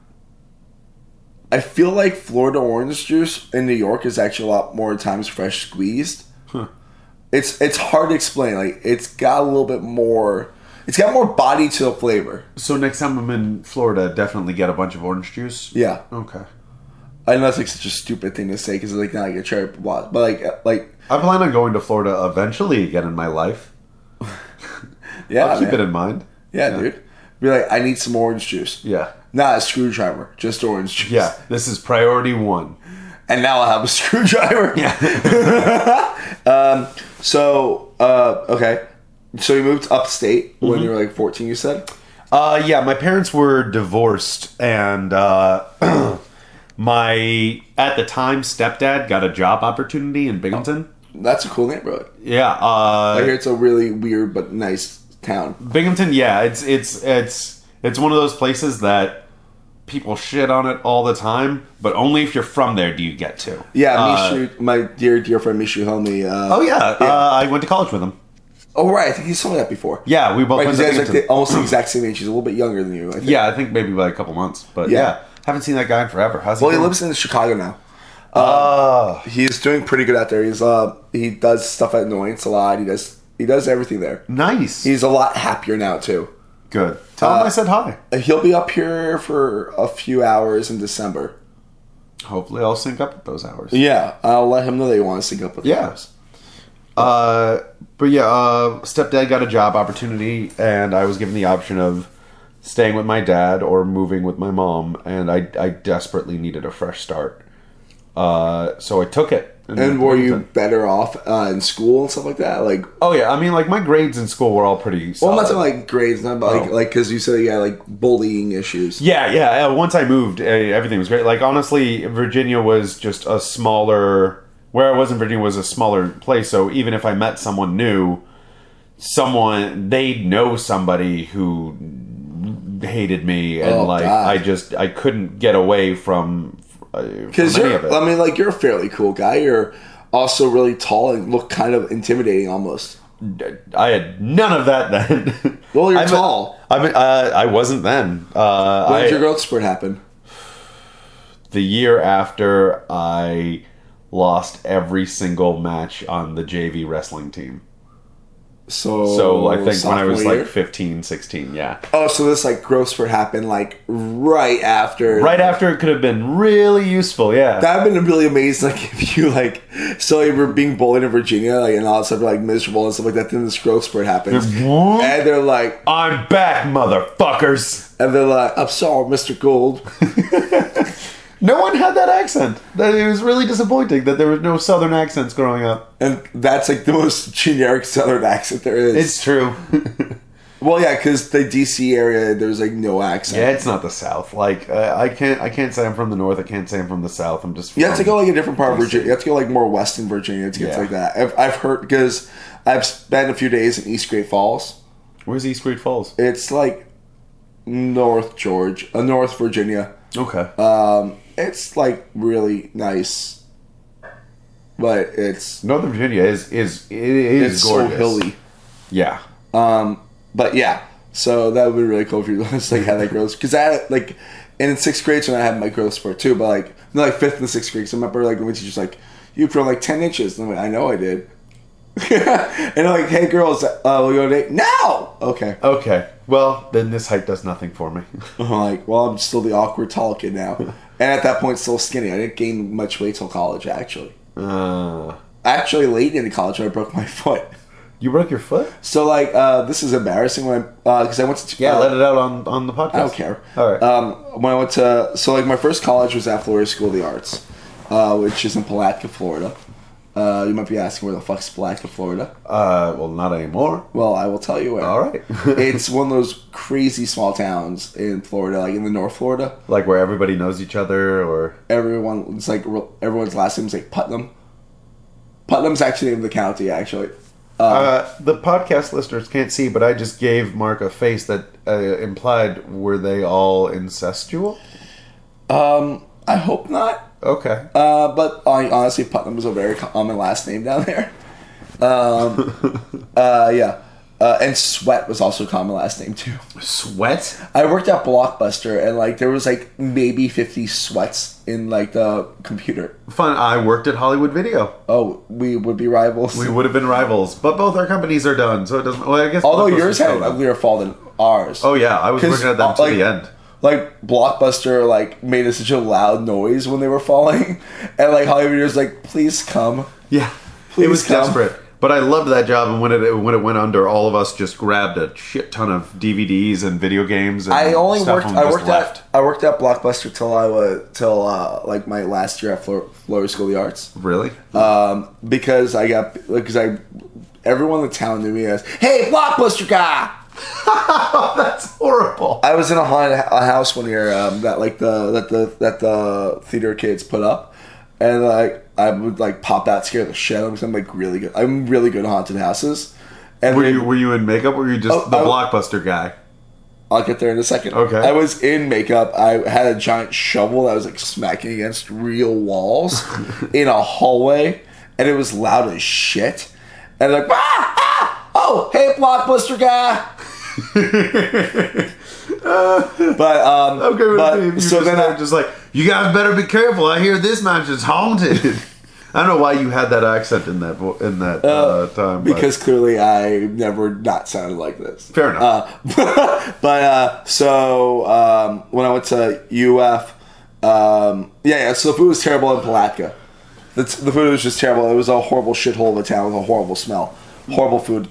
[SPEAKER 1] I feel like Florida orange juice in New York is actually a lot more times fresh squeezed.
[SPEAKER 2] Huh.
[SPEAKER 1] It's hard to explain. Like it's got a little bit more. It's got more body to the flavor.
[SPEAKER 2] So next time I'm in Florida, definitely get a bunch of orange juice?
[SPEAKER 1] Yeah.
[SPEAKER 2] Okay.
[SPEAKER 1] I know that's like such a stupid thing to say because it's like not like a cherry blossom, but like
[SPEAKER 2] I plan on going to Florida eventually again in my life.
[SPEAKER 1] yeah,
[SPEAKER 2] I'll keep
[SPEAKER 1] man.
[SPEAKER 2] it in mind.
[SPEAKER 1] Yeah, dude. Be like, I need some orange juice.
[SPEAKER 2] Yeah.
[SPEAKER 1] Not a screwdriver, just orange juice.
[SPEAKER 2] Yeah, this is priority one.
[SPEAKER 1] And now I have a screwdriver.
[SPEAKER 2] Yeah.
[SPEAKER 1] Okay. So you moved upstate when you were like 14, you said?
[SPEAKER 2] Yeah, my parents were divorced, and my, at the time, stepdad got a job opportunity in Binghamton.
[SPEAKER 1] That's a cool neighborhood.
[SPEAKER 2] Yeah.
[SPEAKER 1] I hear it's a really weird but nice town.
[SPEAKER 2] Binghamton, yeah, it's one of those places that people shit on it all the time, but only if you're from there do you get to.
[SPEAKER 1] Yeah, Mishu, my dear friend Mishu told me.
[SPEAKER 2] I went to college with him.
[SPEAKER 1] Oh, right. I think he's told me that before.
[SPEAKER 2] Yeah, we both
[SPEAKER 1] Right,
[SPEAKER 2] went
[SPEAKER 1] because
[SPEAKER 2] to
[SPEAKER 1] you guys are
[SPEAKER 2] Binghamton.
[SPEAKER 1] almost the exact same age. He's a little bit younger than you, I think.
[SPEAKER 2] Yeah, I think maybe by a couple months, but
[SPEAKER 1] Yeah.
[SPEAKER 2] yeah, haven't seen that guy in forever. How's he
[SPEAKER 1] Well, he
[SPEAKER 2] doing?
[SPEAKER 1] lives in Chicago now.
[SPEAKER 2] Oh,
[SPEAKER 1] He's doing pretty good out there. He does stuff at Annoyance a lot. He does everything there.
[SPEAKER 2] nice.
[SPEAKER 1] He's a lot happier now, too.
[SPEAKER 2] Good. Tell him I said hi.
[SPEAKER 1] He'll be up here for a few hours in December.
[SPEAKER 2] Hopefully, I'll sync up at those hours.
[SPEAKER 1] Yeah, I'll let him know that you want to sync up with
[SPEAKER 2] Yeah.
[SPEAKER 1] us.
[SPEAKER 2] But yeah, stepdad got a job opportunity, and I was given the option of staying with my dad or moving with my mom, and I desperately needed a fresh start. So I took it.
[SPEAKER 1] And were you better off in school and stuff like that? Like,
[SPEAKER 2] Oh yeah, I mean, like my grades in school were all pretty solid.
[SPEAKER 1] well, I'm not talking like grades, not about like because you said you had like bullying issues.
[SPEAKER 2] Yeah. Once I moved, everything was great. Like honestly, Virginia was just a smaller. Where I was in Virginia was a smaller place, so even if I met someone new, they'd know somebody who hated me, and
[SPEAKER 1] Oh, God.
[SPEAKER 2] I couldn't get away from
[SPEAKER 1] Because
[SPEAKER 2] any of it.
[SPEAKER 1] I mean, like you're a fairly cool guy. You're also really tall and look kind of intimidating almost.
[SPEAKER 2] I had none of that then.
[SPEAKER 1] Well, you're tall.
[SPEAKER 2] I wasn't then.
[SPEAKER 1] When did your growth spurt happen?
[SPEAKER 2] The year after I lost every single match on the JV wrestling team. So I think when I was
[SPEAKER 1] sophomore year?
[SPEAKER 2] like 15, 16, yeah.
[SPEAKER 1] Oh, so this like growth spurt happened like right after.
[SPEAKER 2] Right after it could have been really useful, yeah.
[SPEAKER 1] That would have been really amazing. Like if you like, so you were being bullied in Virginia, like and all that stuff, like miserable and stuff like that. Then this growth spurt happens, and they're like,
[SPEAKER 2] I'm back, motherfuckers.
[SPEAKER 1] and they're like, I'm sorry, Mr. Gold.
[SPEAKER 2] No one had that accent. It was really disappointing that there was no southern accents growing up.
[SPEAKER 1] And that's like the most generic Southern accent there is.
[SPEAKER 2] It's true.
[SPEAKER 1] Well, yeah, because the DC area, there's like no accent.
[SPEAKER 2] Yeah, it's not the South. Like I can't say I'm from the North. I can't say I'm from the South. I'm just.
[SPEAKER 1] You have to
[SPEAKER 2] from-
[SPEAKER 1] go like a different part of Virginia. You have to go like more Western Virginia to get to
[SPEAKER 2] Yeah.
[SPEAKER 1] like that. I've heard because I've spent a few days in East Great Falls.
[SPEAKER 2] Where's East Great Falls?
[SPEAKER 1] It's like North Virginia.
[SPEAKER 2] Okay.
[SPEAKER 1] It's like really nice, but it's
[SPEAKER 2] Northern Virginia is
[SPEAKER 1] it's so
[SPEAKER 2] gorgeous.
[SPEAKER 1] hilly.
[SPEAKER 2] Yeah.
[SPEAKER 1] But yeah, so that would be really cool if you just like had that growth because I had like and in sixth grade when I had my growth spurt too, but like no, like fifth and sixth grade. So I remember like when my teacher's like, "You've grown like 10 inches." And I'm like, I know I did. And they're like, "Hey girls, we'll go to date now." Okay.
[SPEAKER 2] Okay. Well, then this height does nothing for me.
[SPEAKER 1] I'm like, well, I'm still the awkward tall kid now, and at that point, still skinny. I didn't gain much weight till college. Actually, late into college, when I broke my foot.
[SPEAKER 2] You broke your foot?
[SPEAKER 1] So like this is embarrassing when because I went to
[SPEAKER 2] Let it out on the podcast.
[SPEAKER 1] I don't care.
[SPEAKER 2] All right.
[SPEAKER 1] When I went to my first college was at Florida School of the Arts, which is in Palatka, Florida. You might be asking where the fuck's Palatka, Florida?
[SPEAKER 2] Well, not anymore.
[SPEAKER 1] Well, I will tell you where.
[SPEAKER 2] All right.
[SPEAKER 1] It's one of those crazy small towns in Florida, like in the North Florida.
[SPEAKER 2] Like where everybody knows each other, or
[SPEAKER 1] Everyone's last name is like Putnam. Putnam's actually the name of the county, actually.
[SPEAKER 2] the podcast listeners can't see, but I just gave Mark a face that implied, were they all incestual?
[SPEAKER 1] I hope not.
[SPEAKER 2] Okay.
[SPEAKER 1] But honestly, Putnam is a very common last name down there. Yeah. And Sweat was also a common last name too.
[SPEAKER 2] Sweat?
[SPEAKER 1] I worked at Blockbuster and like there was like maybe 50 Sweats in like the computer.
[SPEAKER 2] Fun. I worked at Hollywood Video.
[SPEAKER 1] Oh, we would be rivals.
[SPEAKER 2] We would have been rivals, but both our companies are done, so it doesn't. Well, I guess.
[SPEAKER 1] Although
[SPEAKER 2] Blockbuster's
[SPEAKER 1] yours had an
[SPEAKER 2] still-
[SPEAKER 1] uglier fall than ours.
[SPEAKER 2] Oh yeah, I was working at them to the end.
[SPEAKER 1] Like Blockbuster like made such a loud noise when they were falling, and like Hollywood Video was like, "Please come."
[SPEAKER 2] Yeah,
[SPEAKER 1] Please
[SPEAKER 2] it was
[SPEAKER 1] come.
[SPEAKER 2] desperate. But I loved that job, and when it went under, all of us just grabbed a shit ton of DVDs and video games. And
[SPEAKER 1] I only
[SPEAKER 2] stuff
[SPEAKER 1] worked.
[SPEAKER 2] and
[SPEAKER 1] I
[SPEAKER 2] just
[SPEAKER 1] worked
[SPEAKER 2] left.
[SPEAKER 1] at Blockbuster till like my last year at Florida School of the Arts.
[SPEAKER 2] Really?
[SPEAKER 1] Because everyone in the town knew me as, "Hey, Blockbuster guy."
[SPEAKER 2] That's horrible.
[SPEAKER 1] I was in a haunted house one year that the theater kids put up, and like I would like pop out, scare the shit out of me. 'Cause I'm like really good. I'm really good at haunted houses. And
[SPEAKER 2] Were you in makeup, or were you just the Blockbuster guy?
[SPEAKER 1] I'll get there in a second.
[SPEAKER 2] Okay.
[SPEAKER 1] I was in makeup. I had a giant shovel that I was like smacking against real walls in a hallway, and it was loud as shit. And like, oh, hey, Blockbuster guy.
[SPEAKER 2] So then I'm just like, you guys better be careful. I hear this mansion's haunted. I don't know why you had that accent in that time.
[SPEAKER 1] Because clearly I never not sounded like this.
[SPEAKER 2] Fair enough.
[SPEAKER 1] So when I went to UF, so the food was terrible in Palatka. The food was just terrible. It was a horrible shithole of a town with a horrible smell. Horrible food.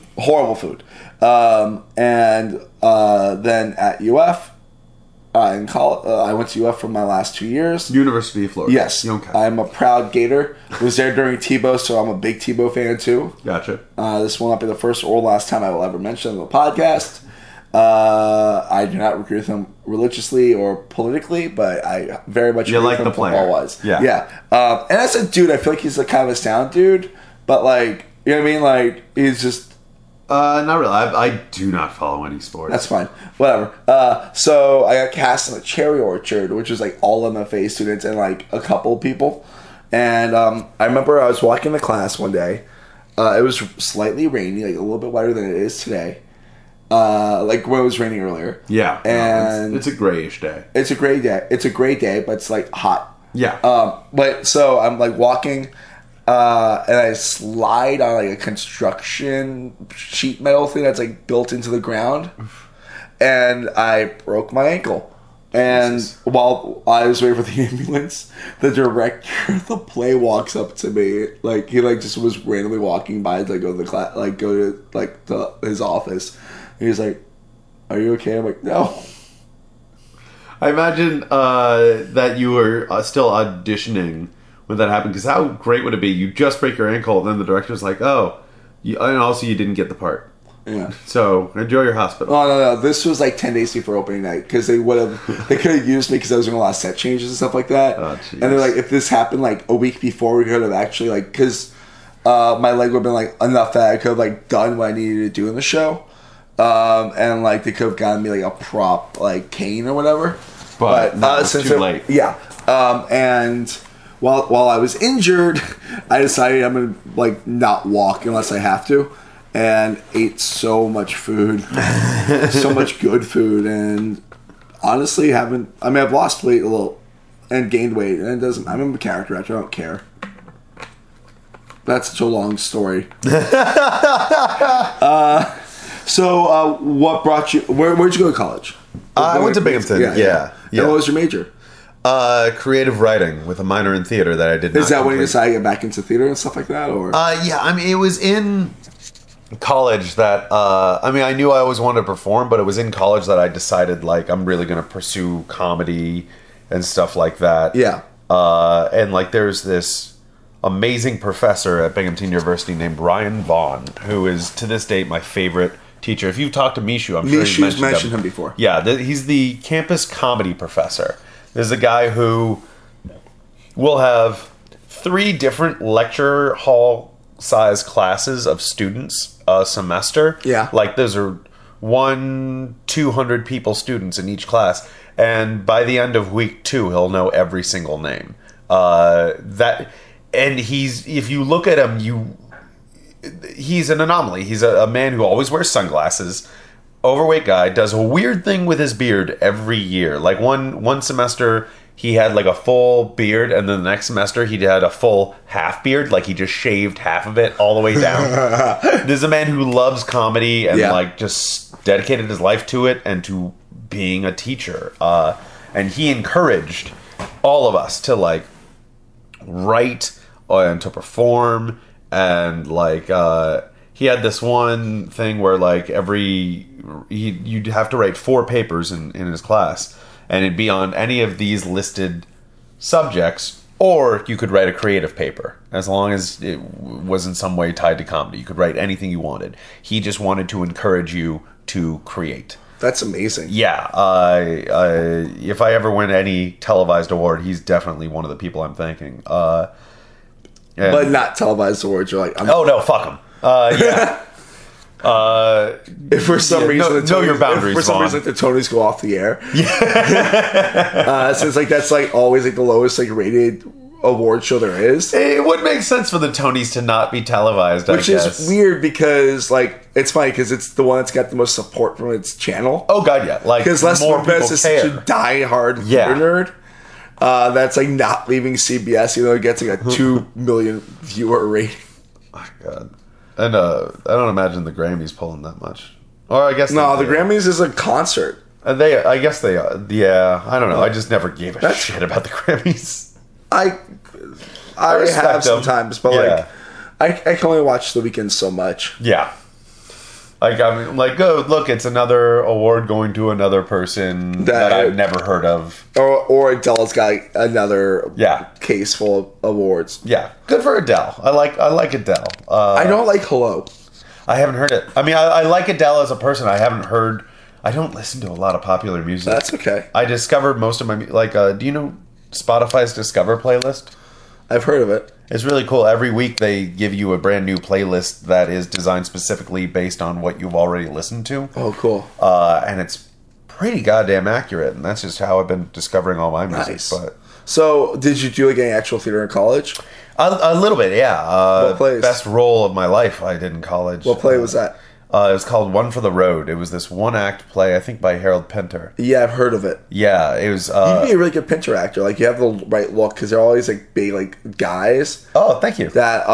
[SPEAKER 1] And then at UF, in college, I went to UF for my last 2 years.
[SPEAKER 2] University of Florida.
[SPEAKER 1] Yes.
[SPEAKER 2] Okay.
[SPEAKER 1] I'm a proud Gator. Was there during Tebow, so I'm a big Tebow fan too.
[SPEAKER 2] Gotcha.
[SPEAKER 1] This will not be the first or last time I will ever mention on the podcast. I do not recruit them religiously or politically, but I very much
[SPEAKER 2] You like the player.
[SPEAKER 1] football-wise.
[SPEAKER 2] Yeah.
[SPEAKER 1] And as a dude, I feel like he's a kind of a sound dude, but like, you know what I mean? Like, he's just...
[SPEAKER 2] Not really. I do not follow any sports.
[SPEAKER 1] That's fine. Whatever. So I got cast in the Cherry Orchard, which was like all MFA students and like a couple people. And I remember I was walking to class one day. It was slightly rainy, like a little bit wetter than it is today. Like when it was raining earlier.
[SPEAKER 2] Yeah.
[SPEAKER 1] And
[SPEAKER 2] it's a grayish day.
[SPEAKER 1] It's a great day. It's a great day, but it's like hot.
[SPEAKER 2] Yeah.
[SPEAKER 1] But so I'm like walking, and I slide on like a construction sheet metal thing that's like built into the ground, and I broke my ankle. And while I was waiting for the ambulance, the director of the play walks up to me, like he like just was randomly walking by to like, go to the class, like go to like to his office. And he's like, "Are you okay?" I'm like, "No."
[SPEAKER 2] I imagine that you were still auditioning when that happened, because how great would it be? You just break your ankle, and then the director's like, "Oh," and also you didn't get the part.
[SPEAKER 1] Yeah.
[SPEAKER 2] So enjoy your hospital.
[SPEAKER 1] Oh no! This was like 10 days before opening night because they could have used me because I was doing a lot of set changes and stuff like that.
[SPEAKER 2] Oh,
[SPEAKER 1] and they're like, if this happened like a week before, we could have actually like because my leg would have been like enough that I could have like done what I needed to do in the show, and like they could have gotten me like a prop like cane or whatever.
[SPEAKER 2] But no, it's too late.
[SPEAKER 1] Yeah. And while I was injured, I decided I'm gonna like not walk unless I have to. And ate so much food, so much good food, and honestly I've lost weight a little and gained weight, and it doesn't. I'm a character actor. I don't care. That's such a long story. So what brought you? Where'd you go to college?
[SPEAKER 2] I went to Binghamton. Yeah.
[SPEAKER 1] And what was your major?
[SPEAKER 2] Creative writing with a minor in theater that I did not
[SPEAKER 1] Is that when you
[SPEAKER 2] complete.
[SPEAKER 1] decided to get back into theater and stuff like that, or?
[SPEAKER 2] Yeah, I mean, it was in college that I mean, I knew I always wanted to perform, but it was in college that I decided like I'm really going to pursue comedy and stuff like that.
[SPEAKER 1] Yeah.
[SPEAKER 2] And like there's this amazing professor at Binghamton University named Ryan Vaughn, who is to this date my favorite teacher. If you've talked to Mishu, I'm sure
[SPEAKER 1] Mishu's mentioned him before.
[SPEAKER 2] Yeah, he's the campus comedy professor. There's a guy who will have 3 different lecture hall size classes of students a semester.
[SPEAKER 1] Yeah.
[SPEAKER 2] Like those are 200 people students in each class. And by the end of week 2, he'll know every single name. And if you look at him, he's an anomaly. He's a man who always wears sunglasses, overweight guy, does a weird thing with his beard every year. Like one semester he had like a full beard, and then the next semester he had a full half beard, like he just shaved half of it all the way down. There's a man who loves comedy and like just dedicated his life to it and to being a teacher. And he encouraged all of us to like write and to perform, and like he had this one thing where like you'd have to write 4 papers in his class, and it'd be on any of these listed subjects, or you could write a creative paper as long as it was in some way tied to comedy. You could write anything you wanted. He just wanted to encourage you to create.
[SPEAKER 1] That's amazing.
[SPEAKER 2] Yeah, if I ever win any televised award, he's definitely one of the people I'm thanking.
[SPEAKER 1] But not televised awards. You're like,
[SPEAKER 2] oh no, fuck him. Yeah.
[SPEAKER 1] If for some reason
[SPEAKER 2] know your boundaries.
[SPEAKER 1] If for some reason the Tonys go off the air, so it's like that's like always like the lowest like rated award show there is.
[SPEAKER 2] It would make sense for the Tonys to not be televised,
[SPEAKER 1] which is weird because like it's funny because it's the one that's got the most support from its channel.
[SPEAKER 2] Oh god, yeah, like
[SPEAKER 1] because Les Moonves is such a die-hard nerd that's like not leaving CBS, even though it gets like a 2 million viewer rating.
[SPEAKER 2] Oh god. And I don't imagine the Grammys pulling that much. Or I guess
[SPEAKER 1] no, the Grammys is a concert.
[SPEAKER 2] I guess they are. Yeah, I don't know. I just never gave a shit about the Grammys.
[SPEAKER 1] I have sometimes, but like I can only watch The Weeknd so much.
[SPEAKER 2] Yeah. Like I mean, like look, it's another award going to another person that I've never heard of.
[SPEAKER 1] Or Adele's got another case full of awards.
[SPEAKER 2] Yeah, good for Adele. I like Adele.
[SPEAKER 1] I don't like Hello.
[SPEAKER 2] I haven't heard it. I mean, I like Adele as a person. I don't listen to a lot of popular music.
[SPEAKER 1] That's okay.
[SPEAKER 2] I discovered most of my do you know Spotify's Discover playlist?
[SPEAKER 1] I've heard of it.
[SPEAKER 2] It's really cool. Every week they give you a brand new playlist that is designed specifically based on what you've already listened to.
[SPEAKER 1] Oh, cool.
[SPEAKER 2] And it's pretty goddamn accurate, and that's just how I've been discovering all my music.
[SPEAKER 1] Nice.
[SPEAKER 2] But
[SPEAKER 1] so, did you do like any actual theater in college?
[SPEAKER 2] A little bit, yeah.
[SPEAKER 1] What plays?
[SPEAKER 2] Best role of my life I did in college.
[SPEAKER 1] What play was that?
[SPEAKER 2] It was called One for the Road. It was this one-act play, I think, by Harold Pinter.
[SPEAKER 1] Yeah, I've heard of it.
[SPEAKER 2] Yeah, it was...
[SPEAKER 1] You'd be a really good Pinter actor. Like, you have the right look, because they're always, like, big, like, guys.
[SPEAKER 2] Oh, thank you.
[SPEAKER 1] That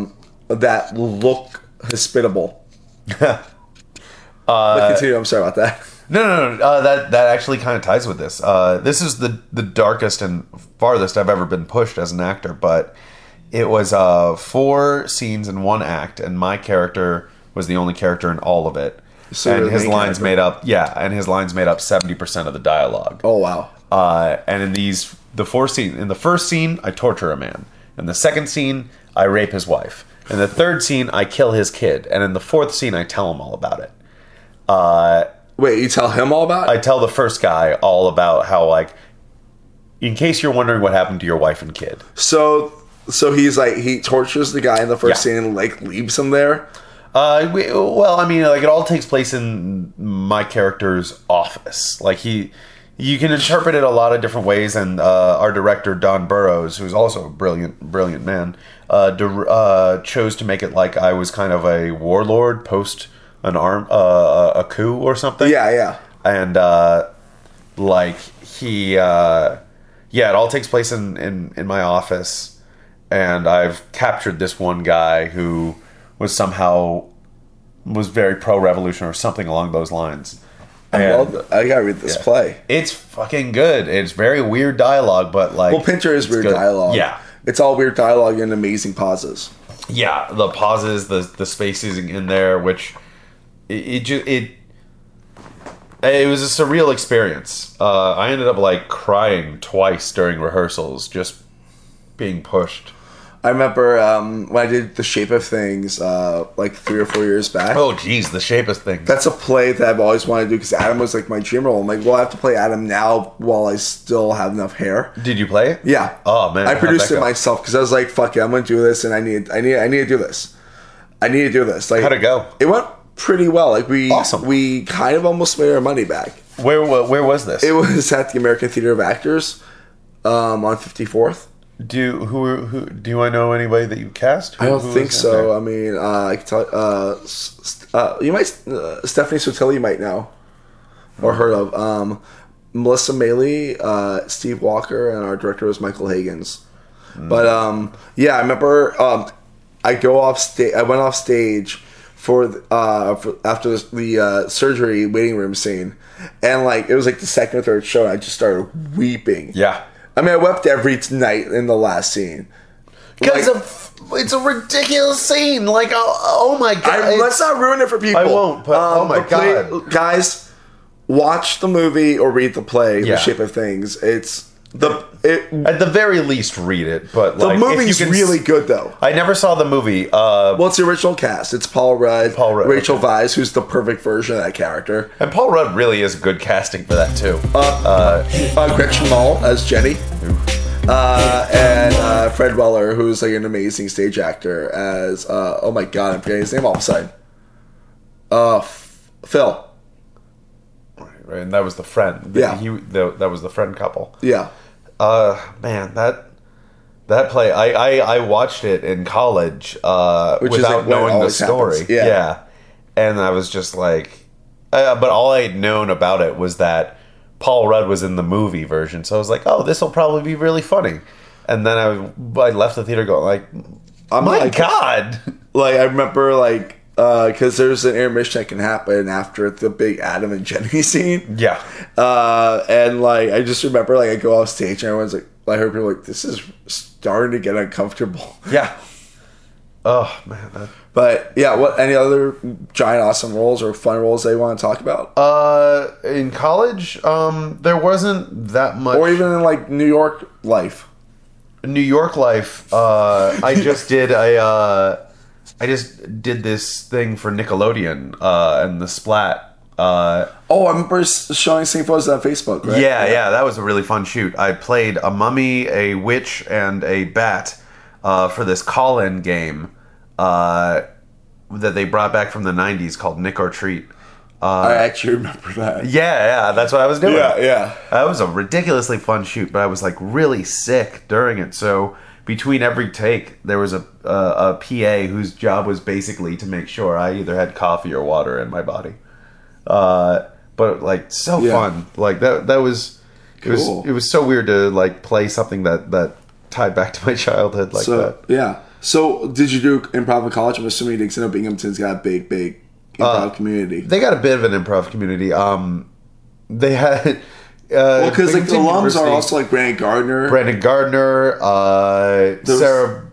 [SPEAKER 1] look hospitable. But continue, I'm sorry about that.
[SPEAKER 2] No. That actually kind of ties with this. This is the darkest and farthest I've ever been pushed as an actor, but it was 4 scenes in 1 act, and my character was the only character in all of it.
[SPEAKER 1] So
[SPEAKER 2] and his lines made up 70% of the dialogue.
[SPEAKER 1] Oh wow.
[SPEAKER 2] And in the 4 scenes, in the first scene I torture a man. In the second scene I rape his wife. In the third scene I kill his kid. And in the 4th scene I tell him all about it.
[SPEAKER 1] Wait, you tell him all about it?
[SPEAKER 2] I tell the first guy all about how, like, in case you're wondering what happened to your wife and kid.
[SPEAKER 1] So he's like, he tortures the guy in the first scene and like leaves him there.
[SPEAKER 2] Well, I mean, like, it all takes place in my character's office. Like, you can interpret it a lot of different ways, and our director, Don Burrows, who's also a brilliant man, chose to make it like I was kind of a warlord post a coup or something.
[SPEAKER 1] Yeah.
[SPEAKER 2] And, like, it all takes place in my office, and I've captured this one guy who was very pro-revolution or something along those lines.
[SPEAKER 1] I gotta read this play.
[SPEAKER 2] It's fucking good. It's very weird dialogue, but like...
[SPEAKER 1] Well, Pinter is weird dialogue.
[SPEAKER 2] Yeah.
[SPEAKER 1] It's all weird dialogue and amazing pauses.
[SPEAKER 2] Yeah, the pauses, the spaces in there, which it was a surreal experience. I ended up like crying twice during rehearsals, just being pushed.
[SPEAKER 1] I remember when I did The Shape of Things like 3 or 4 years back.
[SPEAKER 2] Oh, geez, The Shape of Things.
[SPEAKER 1] That's a play that I've always wanted to do because Adam was like my dream role. I'm like, well, I have to play Adam now while I still have enough hair.
[SPEAKER 2] Did you play it?
[SPEAKER 1] Yeah.
[SPEAKER 2] Oh man,
[SPEAKER 1] I produced it myself because I was like, fuck it, I'm gonna do this, and I need to do this. I need to do this. Like,
[SPEAKER 2] how'd it go?
[SPEAKER 1] It went pretty well. Like
[SPEAKER 2] Awesome.
[SPEAKER 1] we kind of almost made our money back.
[SPEAKER 2] Where was this?
[SPEAKER 1] It was at the American Theater of Actors on 54th.
[SPEAKER 2] Do I know anybody that you cast?
[SPEAKER 1] I don't think so. I mean, I can tell. You might Stephanie Sotile you might know or heard of. Melissa Maley, Steve Walker, and our director was Michael Higgins. But yeah, I remember I went off stage for after the surgery waiting room scene, and like it was like the second or third show, and I just started weeping.
[SPEAKER 2] Yeah.
[SPEAKER 1] I mean, I wept every night in the last scene.
[SPEAKER 2] Because it's a ridiculous scene. Like, oh my god.
[SPEAKER 1] Let's not ruin it for people.
[SPEAKER 2] I won't, but oh my god.
[SPEAKER 1] Guys, watch the movie or read the play,
[SPEAKER 2] Yeah.
[SPEAKER 1] The Shape of Things.
[SPEAKER 2] At the very least, read it. But
[SPEAKER 1] the
[SPEAKER 2] like,
[SPEAKER 1] movie's really good, though.
[SPEAKER 2] I never saw the movie.
[SPEAKER 1] Well, it's the original cast. It's Paul Rudd, Rachel
[SPEAKER 2] okay.
[SPEAKER 1] Weisz, who's the perfect version of that character.
[SPEAKER 2] And Paul Rudd really is good casting for that, too.
[SPEAKER 1] Gretchen Mol as Jenny. And Fred Weller, who's like an amazing stage actor, as oh my god, I'm forgetting his name all of a sudden. Phil.
[SPEAKER 2] Right, and that was the friend.
[SPEAKER 1] Yeah.
[SPEAKER 2] That was the friend couple.
[SPEAKER 1] Yeah.
[SPEAKER 2] Man, that play, I watched it in college
[SPEAKER 1] Which is,
[SPEAKER 2] without
[SPEAKER 1] like, when it
[SPEAKER 2] knowing the
[SPEAKER 1] always
[SPEAKER 2] story.
[SPEAKER 1] happens. Yeah.
[SPEAKER 2] And I was just like, but all I had known about it was that Paul Rudd was in the movie version. So I was like, oh, this will probably be really funny. And then I left the theater going like, oh my god.
[SPEAKER 1] Like, I remember, like, because there's an intermission that can happen after the big Adam and Jenny scene.
[SPEAKER 2] Yeah.
[SPEAKER 1] And, like, I just remember, like, I go off stage and everyone's like, I heard people like, this is starting to get uncomfortable.
[SPEAKER 2] Yeah. Oh, man.
[SPEAKER 1] But, yeah, what any other giant awesome roles or fun roles they want to talk about?
[SPEAKER 2] In college, there wasn't that much.
[SPEAKER 1] Or even in, like, New York life.
[SPEAKER 2] New York life, I just did this thing for Nickelodeon and the Splat.
[SPEAKER 1] I remember showing seeing photos on Facebook, right?
[SPEAKER 2] Yeah, that was a really fun shoot. I played a mummy, a witch, and a bat for this call-in game that they brought back from the 90s called Nick or Treat.
[SPEAKER 1] I actually remember that.
[SPEAKER 2] Yeah, that's what I was doing.
[SPEAKER 1] Yeah.
[SPEAKER 2] That was a ridiculously fun shoot, but I was like really sick during it. So between every take, there was a PA whose job was basically to make sure I either had coffee or water in my body. But like so fun, like that was
[SPEAKER 1] cool.
[SPEAKER 2] It was so weird to like play something that tied back to my childhood like that.
[SPEAKER 1] Yeah. So did you do improv in college? I'm assuming you did, because I know Binghamton's got a big improv community.
[SPEAKER 2] They got a bit of an improv community. They had
[SPEAKER 1] because like the alums are also like Brandon Gardner,
[SPEAKER 2] Sarah,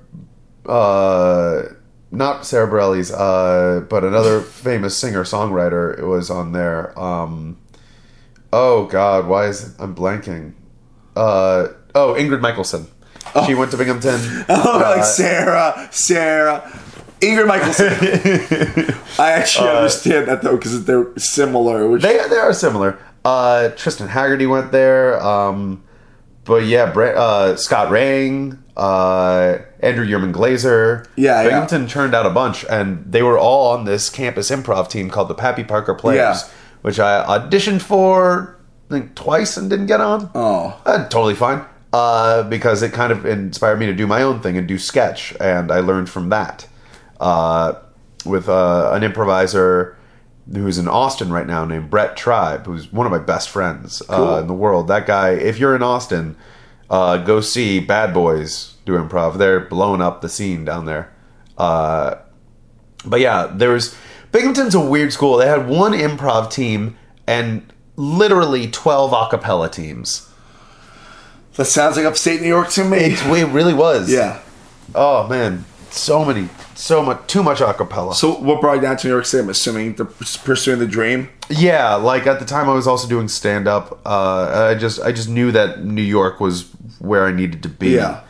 [SPEAKER 2] not Sarah Bareilles, but another famous singer-songwriter was on there. Oh God, I'm blanking? Ingrid Michaelson. She went to Binghamton.
[SPEAKER 1] Like Sarah. Ingrid Michaelson. I actually understand that though, because they're similar. They
[SPEAKER 2] are similar. Tristan Haggerty went there. But yeah, Scott Rang, Andrew Yerman Glazer.
[SPEAKER 1] Yeah,
[SPEAKER 2] Binghamton turned out a bunch, and they were all on this campus improv team called the Pappy Parker Players, which I auditioned for, I think, twice and didn't get on.
[SPEAKER 1] Oh.
[SPEAKER 2] Totally fine. Because it kind of inspired me to do my own thing and do sketch, and I learned from that. With an improviser who's in Austin right now named Brett Tribe, who's one of my best friends in the world. That guy, if you're in Austin, go see Bad Boys do improv. They're blowing up the scene down there. But yeah, Binghamton's a weird school. They had one improv team and literally 12 a cappella teams.
[SPEAKER 1] That sounds like upstate New York to me.
[SPEAKER 2] It really was.
[SPEAKER 1] Yeah.
[SPEAKER 2] Oh, man. So much, too much acapella.
[SPEAKER 1] So what brought you down to New York City? I'm assuming pursuing the dream.
[SPEAKER 2] Yeah, like at the time I was also doing stand up. I just knew that New York was where I needed to be.
[SPEAKER 1] Yeah.